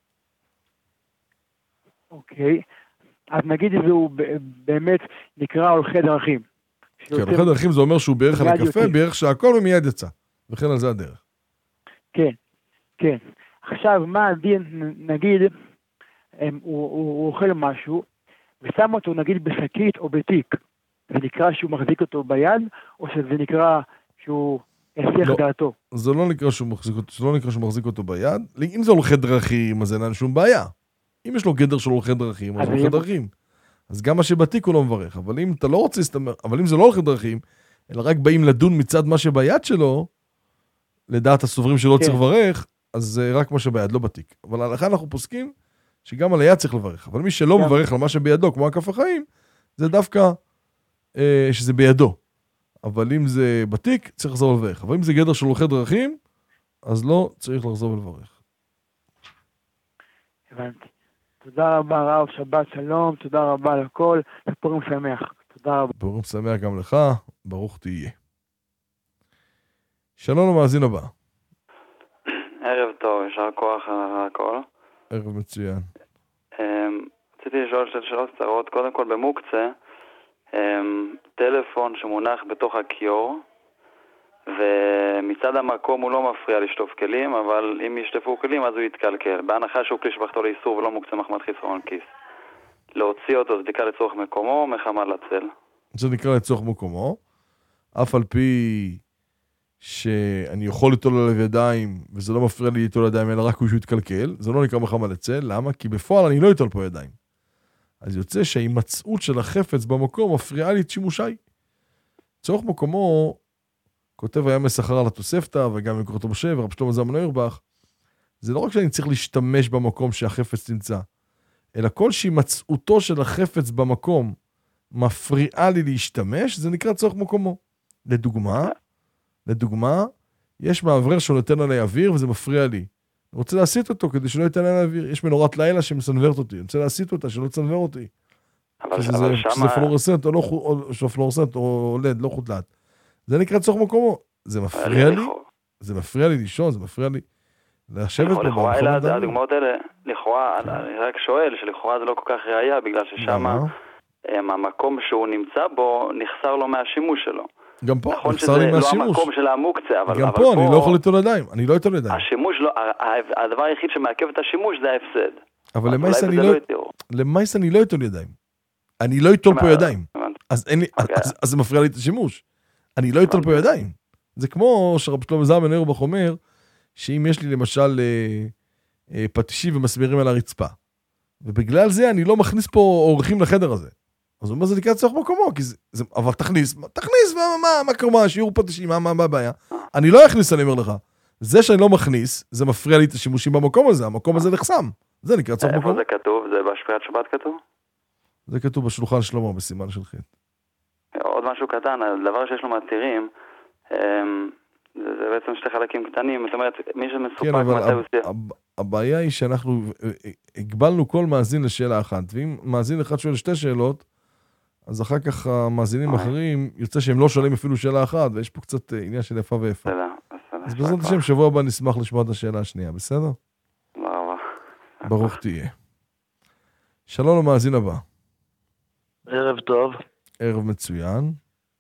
אוקיי. אז נגיד שהוא באמת נקרא הולכי דרכים. כן, הולכי דרכים זה אומר שהוא בירך על הקפה, בירך שהכל ומיד יצא. וכן על זה הדרך. כן, כן. עכשיו, מה הדין, נגיד, הוא, הוא, הוא אוכל משהו, ושם אותו נגיד בשקית או בתיק. זה נקרא שהוא מחזיק אותו ביד, או שזה נקרא שהוא יסיח לא, דעתו? זה לא נקרא שהוא מחזיק אותו, זה לא נקרא שהוא מחזיק אותו ביד. אם זה הולכי דרכים, אז אין שום בעיה. אם יש לו גדר של הולכי דרכים, אז הולכי דרכים. אז גם מה שבתיק הוא לא מברך. אבל אם אתה לא רוצה להסתמר, אבל אם זה לא הולכי דרכים, אלא רק באים לדון מצד מה שביד שלו, לדעת הסוברים שלא כן. צריך לברך, אז זה רק מה שביד, לא בתיק. אבל הלכה אנחנו פוסקים שגם על היד צריך לברך. אבל מי שלא כן. מברך על מה שבידו, כמו הכף החיים, זה דווקא אה, שזה בידו. אבל אם זה בתיק, צריך לחזור לברך. אבל אם זה גדר של הולכי דרכים, אז לא צריך לחזור ולברך. הבנתי. תודה רבה רב, שבת שלום, תודה רבה לכל, ופורים שמח. תודה רבה. פורים שמח גם לך, ברוך תהיה. שלום למאזין הבא. ערב טוב, ישר כוח על הכל. ערב מצוין. רציתי לשאול שתי שאלות קצרות. קודם כל במוקצה, טלפון שמונח בתוך הכיור, ומצד המקום הוא לא מפריע לשטוף כלים, אבל אם ישטפו כלים אז הוא יתקלקל. בהנחה שהוא כלי שבחתו לאיסור ולא מוקצה מחמת חיסרון כיס. להוציא אותו זה נקרא לצורך מקומו, מחמת לצל. זה נקרא לצורך מקומו, אף על פי שאני יכול ליטול עליו ידיים, וזה לא מפריע לי ליטול ידיים, אלא רק הוא יתקלקל, זה לא נקרא מחמת לצל. למה? כי בפועל אני לא ליטול פה ידיים. אז יוצא שההימצאות של החפץ במקום מפריעה לי את שימושי. צורך מקומו, כותב היה מסחר על התוספתא, וגם מקורא אותו בשב, רב שלמה זלמן אוירבך, זה לא רק שאני צריך להשתמש במקום שהחפץ נמצא, אלא כל שהימצאותו של החפץ במקום מפריעה לי להשתמש, זה נקרא צורך מקומו. לדוגמה, לדוגמה, יש מאוורר שנותן עלי אוויר, וזה מפריע לי. אני רוצה להסיט אותו כדי שלא ייתן עלי אוויר. יש מנורת לילה שמסנוורת אותי, אני רוצה להסיט אותה, שלא תסנוור אותי. אבל שזה, שמה... שזה פלורסנט או, לא, או, או פלורסנט או לד, לא חוטלט. זה נקרא צורך מקומו. זה מפריע לי, זה מפריע לי לישון, זה מפריע לי לשבת פה. לכאורה, אלה הדוגמאות האלה, לכאורה, אני רק שואל שלכאורה זה לא כל כך ראייה, בגלל ששם המקום שהוא נמצא בו נחסר לו מהשימוש שלו. גם פה, נכון שזה לא המקום של המוקצה, אבל גם פה אני לא יכול ליטול ידיים, אני לא אטול ידיים. השימוש לא, הדבר היחיד שמעכב את השימוש זה ההפסד. אבל למייס אני לא אטול ידיים. אני לא אטול פה ידיים. אז זה מפריע לי את השימוש. אני לא אטול פה ידיים. זה כמו שרב שלמה זלמן אוירבך אומר, שאם יש לי למשל פטישים ומסבירים על הרצפה, ובגלל זה אני לא מכניס פה אורחים לחדר הזה. אז הוא אומר, זה נקרא צורך מקומו, כי זה, זה, אבל תכניס, תכניס, מה, מה, מה קורה, שיעור פטישים, מה, מה, מה הבעיה? אני לא אכניס, אני אומר לך. זה שאני לא מכניס, זה מפריע לי את השימושים במקום הזה, המקום הזה נחסם. זה נקרא צורך מקומו. איפה זה כתוב? זה בשפיעת שבת כתוב? זה כתוב בשולחן שלמה, בסימן של חטא. עוד משהו קטן, הדבר שיש לו מתירים, זה בעצם שתי חלקים קטנים, זאת אומרת, מי שמסופק מתי הוא עושה. הבעיה היא שאנחנו הגבלנו כל מאזין לשאלה אחת, ואם מאזין אחד שואל שתי שאלות, אז אחר כך המאזינים האחרים יוצא שהם לא שואלים אפילו שאלה אחת, ויש פה קצת עניין של איפה ואיפה. אז בעזרת השם, שבוע הבא נשמח לשמוע את השאלה השנייה, בסדר? ברוך תהיה. שלום למאזין הבא. ערב טוב. ערב מצוין.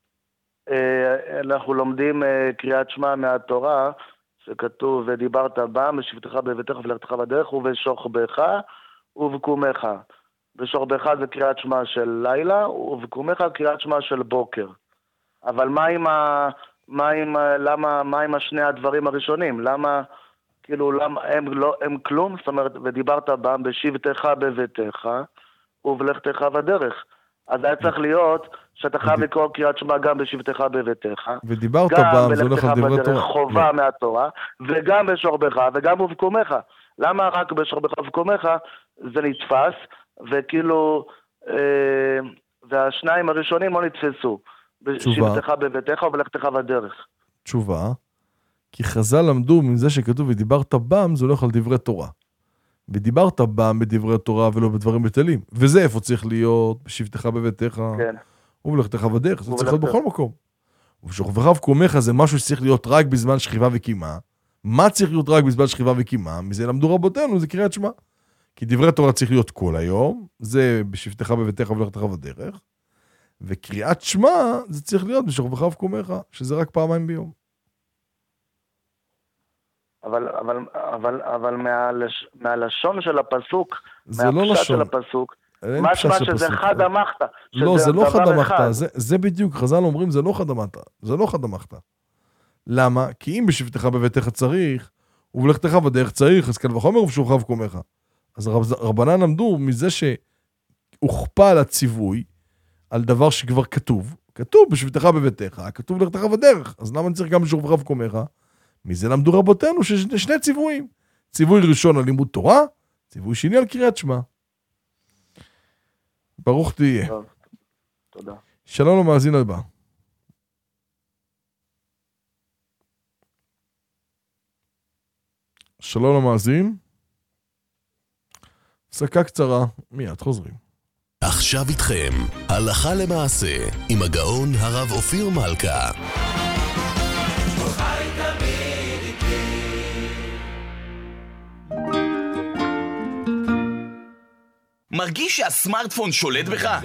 אנחנו לומדים קריאת שמע מהתורה, שכתוב, ודיברת בה, משבתך בביתך ולכתך בדרך, ובשוכבך ובקומך. ושוכבך זה קריאת שמע של לילה, ובקומך קריאת שמע של בוקר. אבל מה עם ה... מה עם, למה, מה עם השני הדברים הראשונים? למה, כאילו, למה, הם, לא, הם כלום? זאת אומרת, ודיברת בה, בשבתך בביתך, ובלכתך בדרך. אז היה צריך להיות שאתה חייב לקרוא קריאת שמע גם בשבתך בביתך. ודיברת בה, זה הולך על דברי תורה. חובה מהתורה, וגם בשוכבך, וגם בקומך. למה רק בשוכבך ובקומך זה נתפס, וכאילו, והשניים הראשונים לא נתפסו. בשבתך בביתך ובלכתך בדרך. תשובה, כי חז"ל למדו מזה שכתוב ודיברת בם, זה הולך על דברי תורה. ודיברת בם בדברי תורה ולא בדברים בטלים. וזה איפה צריך להיות, בשבתך בביתך, כן. ובלכתך בדרך, זה צריך להיות בכל מקום. ובשוכבך ובקומך זה משהו שצריך להיות רק בזמן שכיבה וקימה. מה צריך להיות רק בזמן שכיבה וקימה? מזה למדו רבותינו, זה קריאת שמע. כי דברי תורה צריך להיות כל היום, זה בשבתך בביתך ובלכתך בדרך, וקריאת שמע זה צריך להיות בשוכבך ובקומך, שזה רק פעמיים ביום. אבל, אבל, אבל, אבל מהלש, מהלשון של הפסוק, זה לא מהפשט לשון. של הפסוק, אין משמע פשט של שזה פסוק. חד אמחת. לא, זה לא דבר חד אמחת, אחד. זה, זה בדיוק, חז"ל אומרים, זה לא חד אמחת, זה לא חד אמחת. למה? כי אם בשבתך בביתך צריך, ובלכתך בדרך צריך, אז קל וחומר ובשוכבך ובקומך. אז רב, רבנן למדו מזה שהוכפה על הציווי, על דבר שכבר כתוב, כתוב בשבתך בביתך, כתוב בלכתך בדרך, אז למה אני צריך גם בשוכבך ובקומך? מזה למדו רבותינו שיש שני ציוויים. ציווי ראשון על לימוד תורה, ציווי שני על קריאת שמע. ברוך תהיה. טוב, תודה. שלום למאזין הבא. שלום למאזין. הפסקה קצרה, מיד חוזרים. עכשיו איתכם, הלכה למעשה, עם הגאון הרב אופיר מלכה. מרגיש שהסמארטפון שולט בך?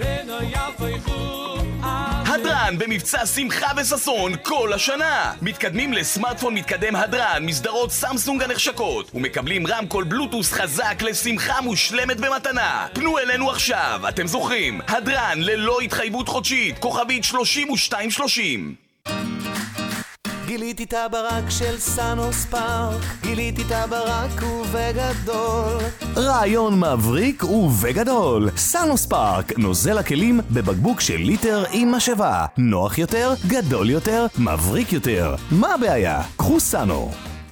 הדרן במבצע שמחה וששון כל השנה. מתקדמים לסמארטפון מתקדם הדרן מסדרות סמסונג הנחשקות ומקבלים רמקול בלוטוס חזק לשמחה מושלמת במתנה. פנו אלינו עכשיו, אתם זוכרים? הדרן ללא התחייבות חודשית, כוכבית שלושים ושתיים שלושים. גיליתי את הברק של סאנוס פארק, גיליתי את הברק ובגדול. רעיון מבריק ובגדול. סאנוס פארק, נוזל הכלים בבקבוק של ליטר עם משאבה. נוח יותר, גדול יותר, מבריק יותר. מה הבעיה? קחו סאנו.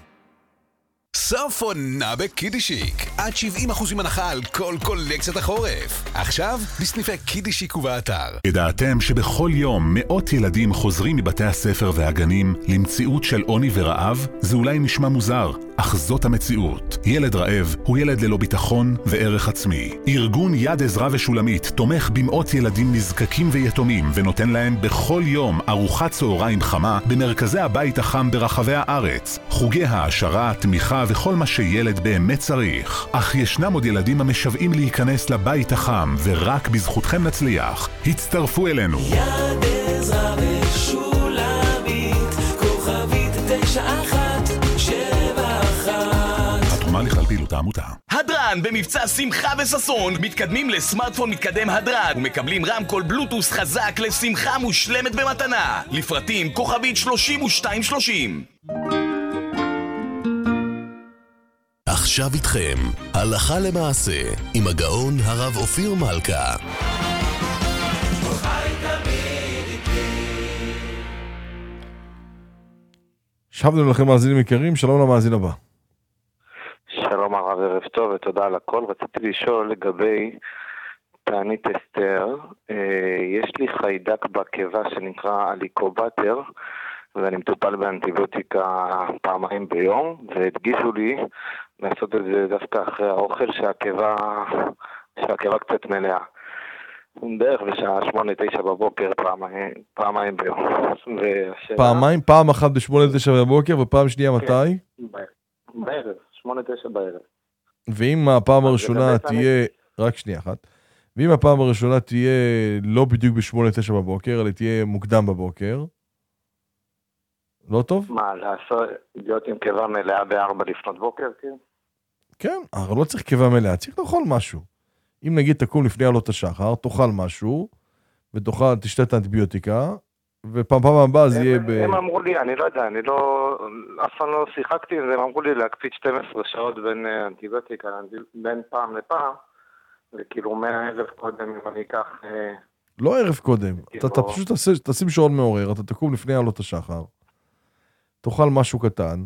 סוף עונה בקידישיק, עד שבעים אחוז הנחה על כל קולקציית החורף. עכשיו בסניפי קידישיק ובאתר. ידעתם שבכל יום מאות ילדים חוזרים מבתי הספר והגנים למציאות של עוני ורעב? זה אולי נשמע מוזר, אך זאת המציאות. ילד רעב הוא ילד ללא ביטחון וערך עצמי. ארגון יד עזרא ושולמית תומך במאות ילדים נזקקים ויתומים ונותן להם בכל יום ארוחת צהריים חמה במרכזי הבית החם ברחבי הארץ. חוגי העשרה, תמיכה וכל מה שילד באמת צריך. אך ישנם עוד ילדים המשוועים להיכנס לבית החם ורק בזכותכם נצליח. הצטרפו אלינו. יד עזרא ושולמית, כוכבית תשע אחת שבע אחת. התרומה לכלל פעילות העמותה. הדרן במבצע שמחה וששון מתקדמים לסמארטפון מתקדם הדרן ומקבלים רמקול בלוטוס חזק לשמחה מושלמת במתנה. לפרטים כוכבית שלושים ושתיים שלושים. עכשיו איתכם, הלכה למעשה, עם הגאון הרב אופיר מלכה. שבנו לכם מאזינים יקרים, שלום למאזין הבא. שלום הרב, ערב טוב ותודה על הכל. רציתי לשאול לגבי תענית אסתר. יש לי חיידק בקיבה שנקרא אליקובטר, ואני מטופל באנטיביוטיקה פעמיים ביום, והדגישו לי לעשות את זה דווקא אחרי האוכל שהקיבה, שהקיבה קצת מלאה. בערך בשעה שמונה תשע בבוקר פעמיים, פעמיים ביום. והשאלה... פעמיים, פעם אחת בשמונה תשע בבוקר ופעם שנייה כן, מתי? בערב, שמונה תשע בערב. ואם הפעם הראשונה תהיה, רק שנייה אחת, ואם הפעם הראשונה תהיה לא בדיוק בשמונה תשע בבוקר, אלא תהיה מוקדם בבוקר, לא טוב? מה, לעשות, להיות עם קיבה מלאה בארבע לפנות בוקר, כן? כן, אבל לא צריך קיבה מלאה, צריך לאכול משהו. אם נגיד תקום לפני עלות השחר, תאכל משהו, ותאכל, תשתה את האנטיביוטיקה, ופעם פעם הבאה זה יהיה ב... הם אמרו לי, אני לא יודע, אני לא... אף פעם לא שיחקתי עם זה, הם אמרו לי להקפיץ שתים עשרה שעות בין אנטיביוטיקה, בין פעם לפעם, וכאילו מהערב קודם, אם אני אקח... לא ערב קודם, אתה פשוט תשים שעון מעורר, אתה תקום לפני עלות השחר, תאכל משהו קטן,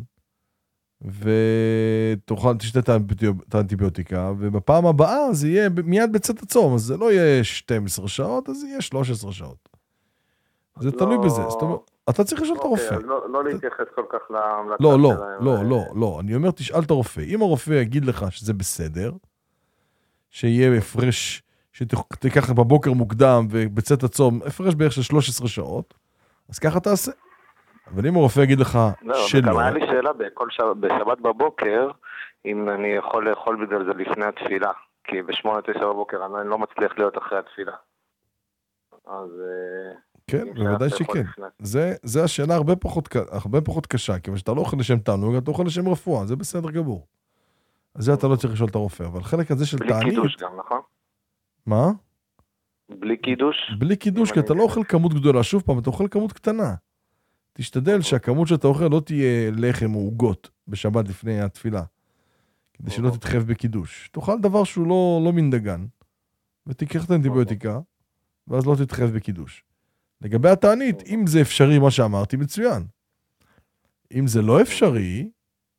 ותאכל, תשתה את האנטיביוטיקה, ובפעם הבאה זה יהיה מיד בצאת הצום, אז זה לא יהיה שתים עשרה שעות, אז זה יהיה שלוש עשרה שעות. זה תלוי בזה. זאת אומרת, אתה צריך לשאול את הרופא. אוקיי, אז לא, לא להתייחס כל כך להמלצה לא, לא, שלהם. לא, לא, לא. אני אומר, תשאל את הרופא. אם הרופא יגיד לך שזה בסדר, שיהיה הפרש, שתיקח בבוקר מוקדם ובצאת הצום, הפרש בערך של שלוש עשרה שעות, אז ככה תעשה. אבל אם הרופא יגיד לך לא, שלא... וגם היה לי שאלה בכל שב... בשבת בבוקר, אם אני יכול לאכול בגלל זה לפני התפילה. כי בשמונה תשע בבוקר אני לא מצליח להיות אחרי התפילה. אז... כן, בוודאי שכן. זה, זה השאלה הרבה פחות, הרבה פחות קשה, כיוון שאתה לא אוכל לשם תענוג, אתה אוכל לשם רפואה, זה בסדר גמור. אז זה אתה לא צריך לשאול את הרופא, אבל חלק הזה של תענית... בלי קידוש גם, נכון? מה? בלי קידוש? בלי קידוש, כי אתה לא אוכל כמות גדולה, שוב פעם, אתה אוכל כמות קטנה. תשתדל שהכמות שאתה אוכל לא תהיה לחם או עוגות בשבת לפני התפילה, כדי שלא תתחייב בקידוש. תאכל דבר שהוא לא, לא מן דגן, ותיקח את האנטיביוטיקה, ואז לא תתחייב בקידוש. לגבי התענית, אם זה אפשרי מה שאמרתי, מצוין. אם זה לא אפשרי,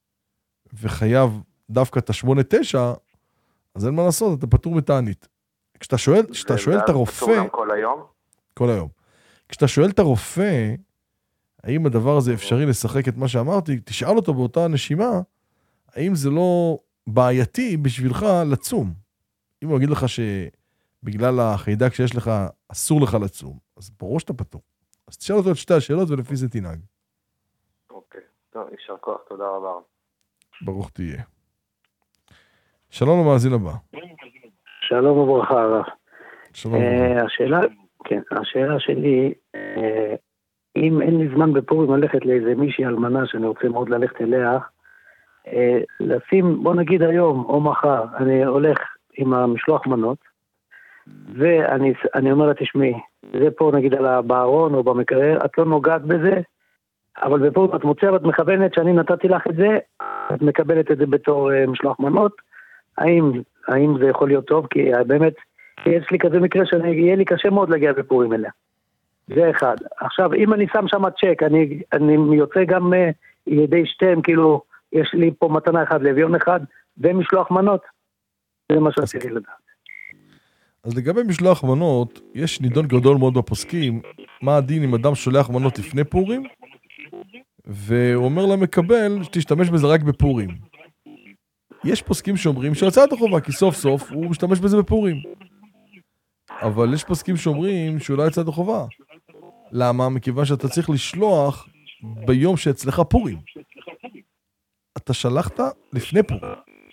וחייב דווקא את השמונה תשע, אז אין מה לעשות, אתה פטור מתענית. כשאתה שואל, כשאתה שואל את הרופא... פטור גם כל היום? כל היום. כשאתה שואל את הרופא, האם הדבר הזה אפשרי לשחק את מה שאמרתי, תשאל אותו באותה נשימה, האם זה לא בעייתי בשבילך לצום. אם הוא יגיד לך שבגלל החיידק שיש לך, אסור לך לצום, אז ברור שאתה פטור. אז תשאל אותו את שתי השאלות ולפי זה תנהג. אוקיי, טוב, יישר כוח, תודה רבה. ברוך תהיה. שלום למאזין הבא. שלום וברכה הרב. שלום. Uh, השאלה, כן, השאלה שלי, uh, אם אין לי זמן בפורים ללכת לאיזה מישהי אלמנה שאני רוצה מאוד ללכת אליה, uh, לשים, בוא נגיד היום או מחר, אני הולך עם המשלוח מנות, ואני אני אומר לה, תשמעי, זה פה נגיד על בארון או במקרר, את לא נוגעת בזה, אבל בפורים את מוצאה ואת מכוונת שאני נתתי לך את זה, את מקבלת את זה בתור uh, משלוח מנות, האם, האם זה יכול להיות טוב? כי באמת, יש לי כזה מקרה שיהיה לי קשה מאוד להגיע בפורים אליה. זה אחד. עכשיו, אם אני שם שם צ'ק, אני, אני יוצא גם uh, ידי שתיהם, כאילו, יש לי פה מתנה אחד, לביון אחד, ומשלוח מנות. זה מה שעשיתי לדעת. אז לגבי משלוח מנות, יש נידון גדול מאוד בפוסקים, מה הדין אם אדם שולח מנות לפני פורים, והוא אומר למקבל, שתשתמש בזה רק בפורים. יש פוסקים שאומרים שיצא את החובה, כי סוף סוף הוא משתמש בזה בפורים. אבל יש פוסקים שאומרים שהוא לא יצא את החובה. למה? מכיוון שאתה צריך לשלוח ביום שאצלך פורים. אתה שלחת לפני פורים.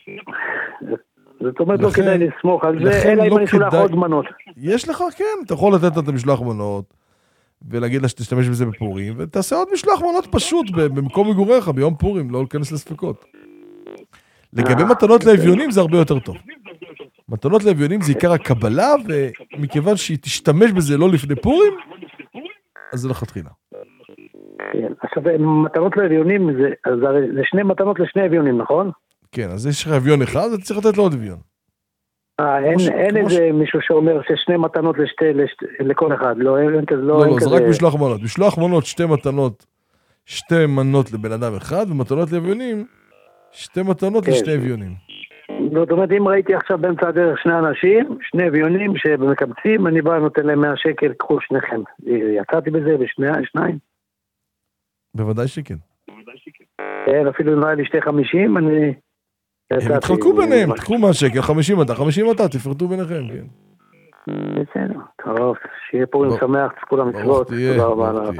זאת אומרת, לא כדאי לסמוך על זה, אלא אם אני שולח עוד מנות. יש לך, כן, אתה יכול לתת את המשלוח מנות, ולהגיד לה שתשתמש בזה בפורים, ותעשה עוד משלוח מנות פשוט במקום מגוריך ביום פורים, לא להיכנס לספקות. לגבי מתנות לאביונים זה הרבה יותר טוב. מתנות לאביונים זה עיקר הקבלה, ומכיוון שהיא תשתמש בזה לא לפני פורים, אז זה לכתחילה. כן, עכשיו מתנות לאביונים זה שני מתנות לשני אביונים, נכון? כן, אז יש לך אביון אחד, אתה צריך לתת לו עוד אביון. אה, אין איזה מישהו שאומר ששני מתנות לכל אחד, לא, אין כזה. לא, לא, זה רק משלוח מנות. משלוח מנות, שתי מתנות, שתי מנות לבן אדם אחד, ומתנות לאביונים, שתי מתנות לשתי אביונים. זאת אומרת, אם ראיתי עכשיו באמצע הדרך שני אנשים, שני אביונים שבמקבצים, אני בא נותן להם מאה שקל, קחו שניכם. יצאתי בזה בשניים? בוודאי שכן. כן, אפילו אם לא היה לי שתי חמישים, אני... הם התחלקו ביניהם, תקחו מאה שקל, חמישים אתה, חמישים אתה, תפרטו ביניכם, כן. בסדר, טוב, שיהיה פורים שמח, תזכו למצוות, תודה רבה לך.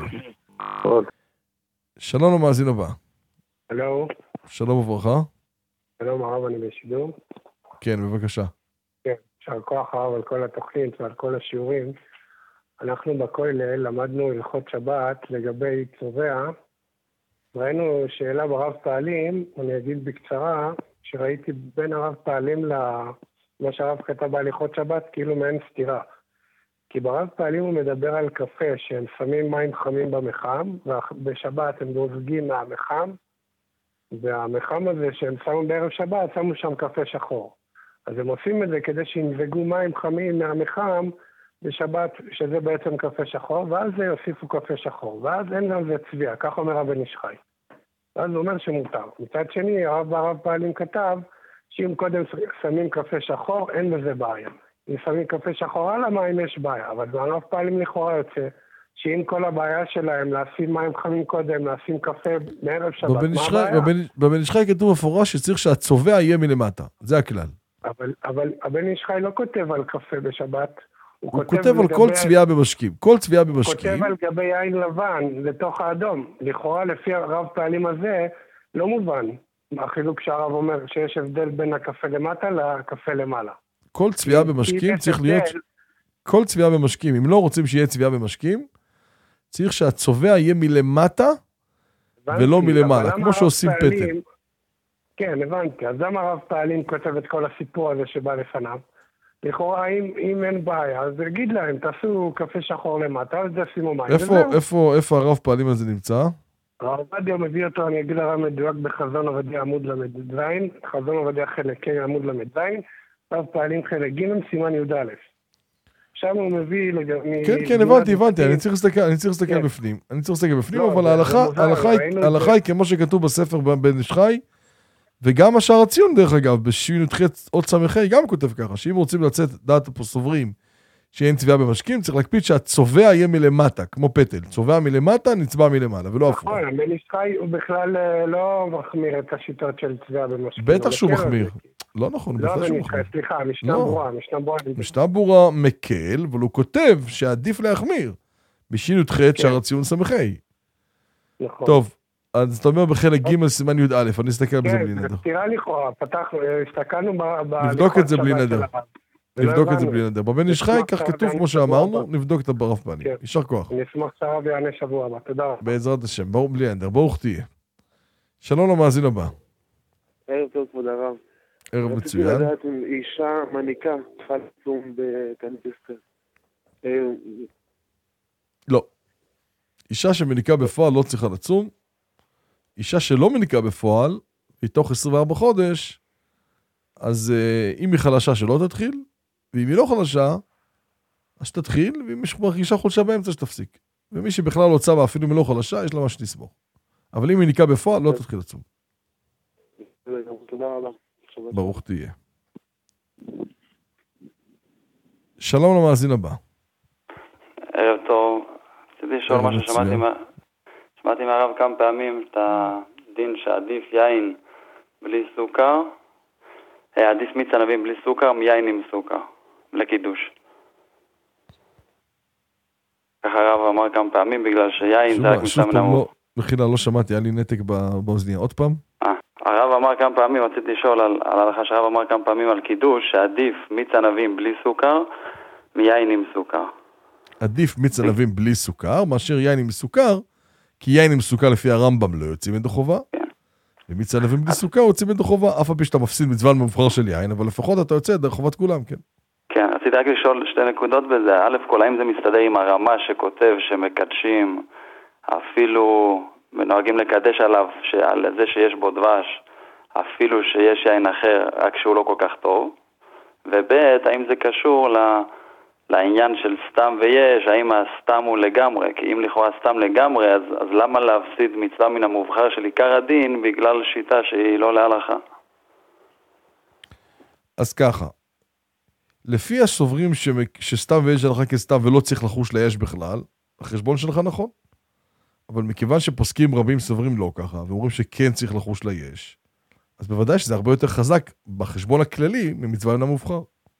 שלום למאזין הבא. הלו. שלום וברכה. שלום הרב, אני בשידור. כן, בבקשה. כן, שעל כוח הרב על כל התוכנית ועל כל השיעורים. אנחנו בכולל למדנו הלכות שבת לגבי צובע. ראינו שאלה ברב פעלים, אני אגיד בקצרה, שראיתי בין הרב פעלים למה שהרב כתב בהליכות שבת, כאילו מעין סתירה. כי ברב פעלים הוא מדבר על קפה שהם שמים מים חמים במחם, ובשבת הם דוזגים מהמחם, והמחם הזה שהם שמו בערב שבת, שמו שם קפה שחור. אז הם עושים את זה כדי שינזגו מים חמים מהמחם בשבת, שזה בעצם קפה שחור, ואז זה יוסיפו קפה שחור, ואז אין על זה צביע, כך אומר הבן איש חי. ואז הוא אומר שמותר. מצד שני, הרב הרב פעלים כתב, שאם קודם שמים קפה שחור, אין בזה בעיה. אם שמים קפה שחור על המים, יש בעיה, אבל הרב פעלים לכאורה יוצא שאם כל הבעיה שלהם לשים מים חמים קודם, לשים קפה בערב שבת, מה הבעיה? בבן איש חי כתוב מפורש שצריך שהצובע יהיה מלמטה, זה הכלל. אבל, אבל הבן איש חי לא כותב על קפה בשבת, הוא, הוא כותב, כותב על כל צביעה במשקים, כל צביעה במשקים. הוא כותב על גבי יין לבן, לתוך האדום. לכאורה לפי הרב פעלים הזה, לא מובן. החילוק שהרב אומר שיש הבדל בין הקפה למטה לקפה למעלה. כל צביעה במשקים צריך להיות, כל צביעה במשקים, אם לא רוצים שיהיה צביעה במשקים, צריך שהצובע יהיה מלמטה ולא מלמעלה, כמו שעושים פטל. כן, הבנתי. אז למה הרב פעלים כותב את כל הסיפור הזה שבא לפניו? לכאורה, אם, אם אין בעיה, אז תגיד להם, תעשו קפה שחור למטה, אז תשימו מים. איפה, איפה, איפה הרב פעלים הזה נמצא? הרב עובדיה מביא אותו, אני אגיד הרב מדויק בחזון עובדיה עמוד למד זין, חזון עובדיה חלק כן עמוד למד זין, הרב פעלים חלק ג' סימן י"א. שם הוא מביא... כן, כן, הבנתי, הבנתי, אני צריך להסתכל, אני צריך להסתכל בפנים. אני צריך להסתכל בפנים, אבל ההלכה היא כמו שכתוב בספר בן איש חי, וגם השער הציון, דרך אגב, בש"ח עוד סמכי, גם כותב ככה, שאם רוצים לצאת דעת פה סוברים, שאין צביעה במשקים, צריך להקפיד שהצובע יהיה מלמטה, כמו פטל. צובע מלמטה, נצבע מלמעלה, ולא הפוך. נכון, בן איש חי הוא בכלל לא מחמיר את השיטות של צביעה במשקים. בטח שהוא מחמיר. לא נכון, בכלל שהוא מחמיר. סליחה, משנה ברורה, משנה ברורה. משנה ברורה מקל, אבל הוא כותב שעדיף להחמיר. בש"ח שער הציון סמכי. נכון. טוב. אז אתה אומר בחלק ג' סימן י"א, אני אסתכל בזה בלי נדר. כן, תראה לכאורה, פתחנו, הסתכלנו ב... נבדוק את זה בלי נדר. נבדוק את זה בלי נדר. בבן איש חי, כך כתוב כמו שאמרנו, נבדוק את הרב פעלים. יישר כוח. אני אשמח שהרב יענה שבוע הבא, תודה רבה. בעזרת השם, ברוך בלי נדר, ברוך תהיה. שלום למאזין הבא. ערב טוב, כבוד הרב. ערב מצוין. רציתי לדעת אם אישה מניקה צריכה לצום בתענית אסתר. לא. אישה שמניקה בפועל לא צריכה לצום. אישה שלא מניקה בפועל, מתוך עשרים וארבעה חודש, אז uh, אם היא חלשה שלא תתחיל, ואם היא לא חלשה, אז תתחיל, ואם היא מרגישה חולשה באמצע שתפסיק. ומי שבכלל לא צמה, אפילו אם היא לא חלשה, יש לה מה שתסמוך. אבל אם היא ניקה בפועל, לא תתחיל לצום. תודה רבה. ברוך תהיה. שלום למאזין הבא. ערב טוב. רציתי לשאול משהו ששמעתי מה... שמעתי מהרב כמה פעמים את הדין שעדיף יין בלי סוכר, עדיף מיץ ענבים בלי סוכר מיין עם סוכר, לקידוש. ככה הרב אמר כמה פעמים, בגלל שיין זה רק מצא מן המוב. מחילה, לא שמעתי, היה לי נתק באוזניה. עוד פעם? הרב אמר כמה פעמים, רציתי לשאול על ההלכה שהרב אמר כמה פעמים על קידוש, שעדיף מיץ ענבים בלי סוכר מיין עם סוכר. עדיף מיץ ענבים בלי סוכר, מאשר יין עם סוכר, כי יין עם סוכר לפי הרמב"ם לא יוצאים ידי חובה, ומיץ ענבים בלי סוכר יוצאים ידי חובה, אף על פי שאתה מפסיד מצווה מבחר של יין, אבל לפחות אתה יוצא ידי חובת כולם, כן. כן, רציתי רק לשאול שתי נקודות בזה. א' כל, האם זה מסתדר עם הרמה שכותב שמקדשים, אפילו נוהגים לקדש עליו, על זה שיש בו דבש, אפילו שיש יין אחר, רק שהוא לא כל כך טוב, וב' האם זה קשור ל... לעניין של סתם ויש, האם הסתם הוא לגמרי, כי אם לכאורה סתם לגמרי, אז, אז למה להפסיד מצווה מן המובחר של עיקר הדין, בגלל שיטה שהיא לא להלכה? אז ככה, לפי הסוברים ש... שסתם ויש הלכה כסתם ולא צריך לחוש ליש בכלל, החשבון שלך נכון, אבל מכיוון שפוסקים רבים סוברים לא ככה, ואומרים שכן צריך לחוש ליש, אז בוודאי שזה הרבה יותר חזק בחשבון הכללי ממצווה מן המובחר.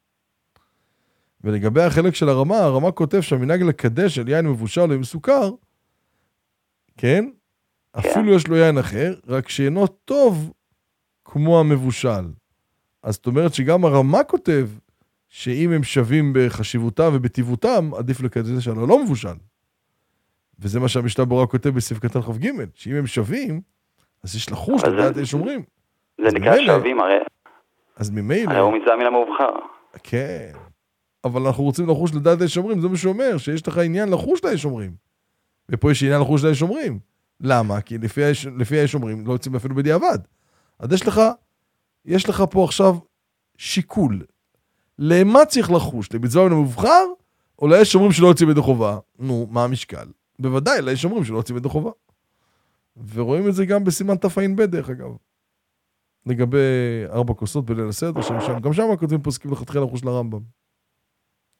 ולגבי החלק של הרמה, הרמה כותב שהמנהג לקדש על יין מבושל עם סוכר, כן? אפילו יש לו יין אחר, רק שאינו טוב כמו המבושל. אז זאת אומרת שגם הרמה כותב שאם הם שווים בחשיבותם ובטיבותם, עדיף לקדש על הלא מבושל. וזה מה שהמשנה ברורה כותב בסעיף קטן כ"ג, שאם הם שווים, אז יש לחוש לדעת יש אומרים. זה נקרא שווים הרי. אז ממילא... הרי הוא מצווה מן המובחר. כן. אבל אנחנו רוצים לחוש לדעת היש אומרים, זה מה שאומר, שיש לך עניין לחוש ליש אומרים. ופה יש עניין לחוש ליש אומרים. למה? כי לפי היש, לפי היש אומרים, לא יוצאים אפילו בדיעבד. אז יש לך, יש לך פה עכשיו שיקול. למה צריך לחוש? למצווה מן המובחר, או ליש אומרים שלא יוצאים ידי חובה? נו, מה המשקל? בוודאי, ליש אומרים שלא יוצאים ידי חובה. ורואים את זה גם בסימן תפעין ב' דרך אגב. לגבי ארבע כוסות בליל הסדר, שמשם, גם שם כותבים פוסקים לכתחילה לחוש לרמב"ם.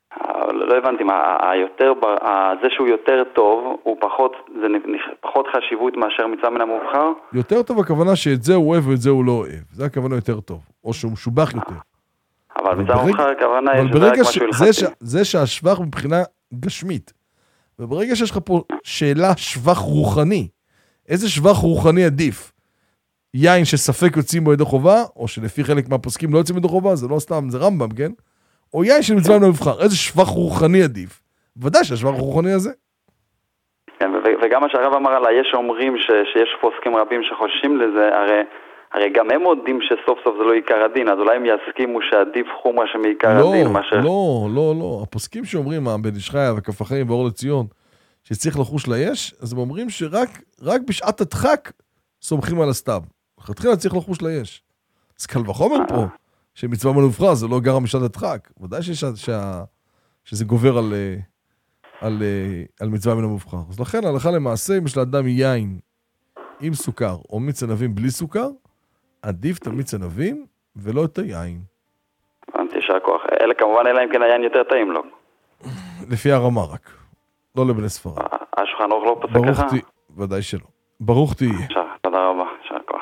אבל לא הבנתי, מה, היותר, זה שהוא יותר טוב, הוא פחות, זה פחות חשיבות מאשר מצווה מן המובחר? יותר טוב הכוונה שאת זה הוא אוהב ואת זה הוא לא אוהב. זה הכוונה יותר טוב, או שהוא משובח יותר. אבל מצווה מובחר הכוונה יש שזה רק משהו הלכתי. זה שהשבח מבחינה גשמית. וברגע שיש לך פה שאלה שבח רוחני, איזה שבח רוחני עדיף? יין שספק יוצאים בו ידי חובה, או שלפי חלק מהפוסקים לא יוצאים ידי חובה, זה לא סתם, זה רמב"ם, כן? או יין של מצווה מן המובחר, איזה שבח רוחני עדיף? ודאי שהשבח הרוחני הזה. כן, וגם מה שהרב אמר עליי, יש אומרים שיש פוסקים רבים שחוששים לזה, הרי, הרי גם הם מודים שסוף סוף זה לא עיקר הדין, אז אולי הם יסכימו שעדיף חומרה שמעיקר לא, הדין. מאשר... לא, לא, לא. הפוסקים שאומרים, בן איש חיה וכף החיים ואור לציון, שצריך לחוש ליש, אז הם אומרים שרק רק בשעת הדחק סומכים על הסתיו. לכתחילה צריך לחוש ליש. אז קל וחומר פה, שמצווה מן המובחר זה לא גרם בשעת הדחק. ודאי שה, שה, שזה גובר על, על, על מצווה מן המובחר. אז לכן, הלכה למעשה, אם יש לאדם יין עם סוכר, או מיץ ענבים בלי סוכר, עדיף את המיץ ענבים ולא את היין. הבנתי, יישר כוח. אלה כמובן, אלא אם כן היין יותר טעים לו. לפי הרמה רק. לא לבני ספרד. השולחן ערוך לא פוסק ככה? ודאי שלא. ברוך תהיה. תודה רבה, יישר כוח.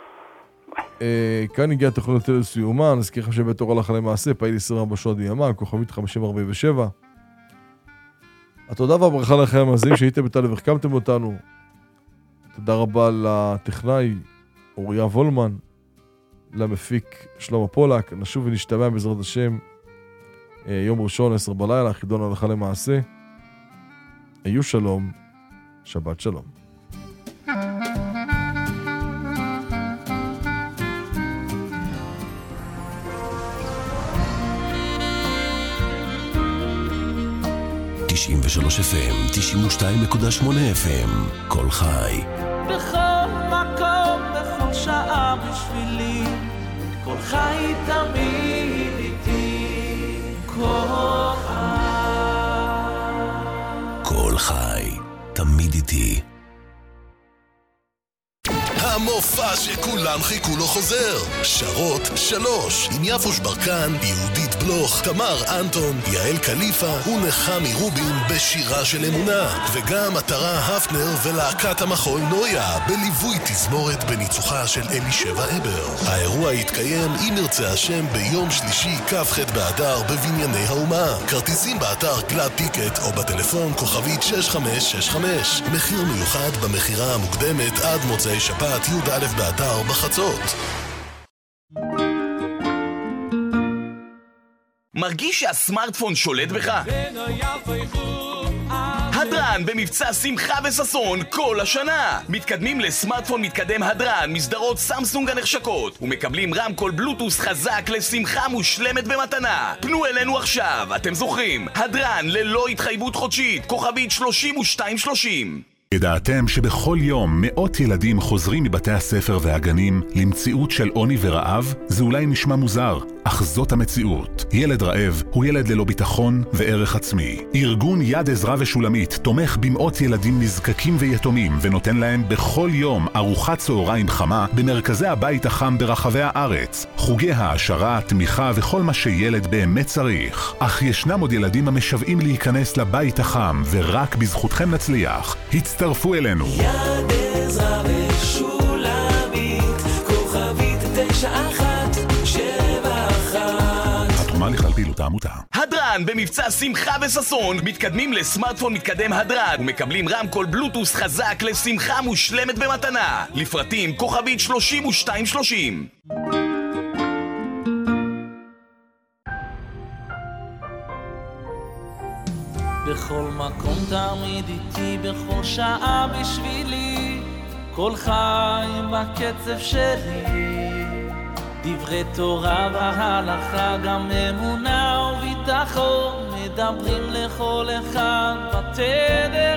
כאן הגיעה תוכנית לסיומה, נזכיר לכם שבית אור הלכה למעשה, פעיל עשרים וארבע שעות ביממה, כוכבית חמישים ארבעים ושבע. התודה והברכה לכם המאזינים שהייתם איתנו והחכמתם אותנו. תודה רבה לטכנאי אוריה וולמן, למפיק שלמה פולק. נשוב ונשתמע בעזרת השם יום ראשון עשר בלילה, חידון הלכה למעשה. היו שלום, שבת שלום. תשעים ושלוש אף אם, תשעים ושתיים נקודה שמונה אף אם, כל חי. בכל מקום, בכל שעה בשבילי, כל חי תמיד איתי, כל חי. כל חי, תמיד איתי. המופע שכולם חיכו לו חוזר. שרות שלוש, עם יפוש ברקן, יהודית בלוך, תמר אנטון, יעל קליפה ונחמי רובין בשירה של אמונה, וגם עטרה הפנר ולהקת המחול נויה בליווי תזמורת בניצוחה של אלישבע אבר. האירוע יתקיים אם ירצה השם ביום שלישי כ"ח באדר בבנייני האומה. כרטיסים באתר גלאד טיקט או בטלפון כוכבית שש חמש שש חמש. מחיר מיוחד במחירה המוקדמת עד מוצאי שבת י"א באדר בחצות. מרגיש שהסמארטפון שולט בך? הדרן במבצע שמחה וססון כל השנה. מתקדמים לסמארטפון מתקדם הדרן מסדרות סמסונג הנחשקות ומקבלים רמקול בלוטוס חזק לשמחה מושלמת במתנה. פנו אלינו עכשיו, אתם זוכרים? הדרן ללא התחייבות חודשית, כוכבית שלושים ושתיים שלושים. ידעתם שבכל יום מאות ילדים חוזרים מבתי הספר והגנים למציאות של עוני ורעב? זה אולי נשמע מוזר, אך זאת המציאות. ילד רעב הוא ילד ללא ביטחון וערך עצמי. ארגון יד עזרא ושולמית תומך במאות ילדים נזקקים ויתומים ונותן להם בכל יום ארוחת צהריים חמה במרכזי הבית החם ברחבי הארץ. חוגי העשרה, תמיכה וכל מה שילד באמת צריך. אך ישנם עוד ילדים המשוועים להיכנס לבית החם ורק בזכותכם נצליח. הצטרפו אלינו. יד עזרא ושולמית, כוכבית תשע אחת שבע אחת. התרומה לכלל פעילות העמותה. הדרן במבצע שמחה וססון מתקדמים לסמארטפון מתקדם הדרן ומקבלים רמקול בלוטוס חזק לשמחה מושלמת במתנה. לפרטים כוכבית שלושים ושתיים שלושים. בכל מקום תמיד איתי, בכל שעה בשבילי, כל חי בקצב שלי. דברי תורה והלכה, גם אמונה וביטחון, מדברים לכל אחד בתדר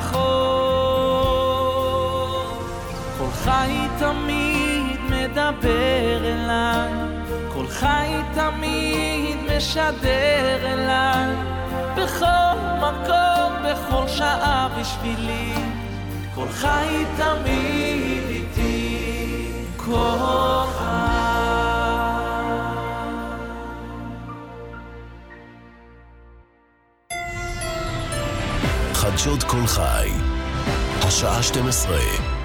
הנכון. כל חי תמיד מדבר אליי, כל חי תמיד משדר אליי, בכל מקום, בכל שעה בשבילי, כל חי תמיד איתי, כל חי. חדשות כל חי. השעה שתים עשרה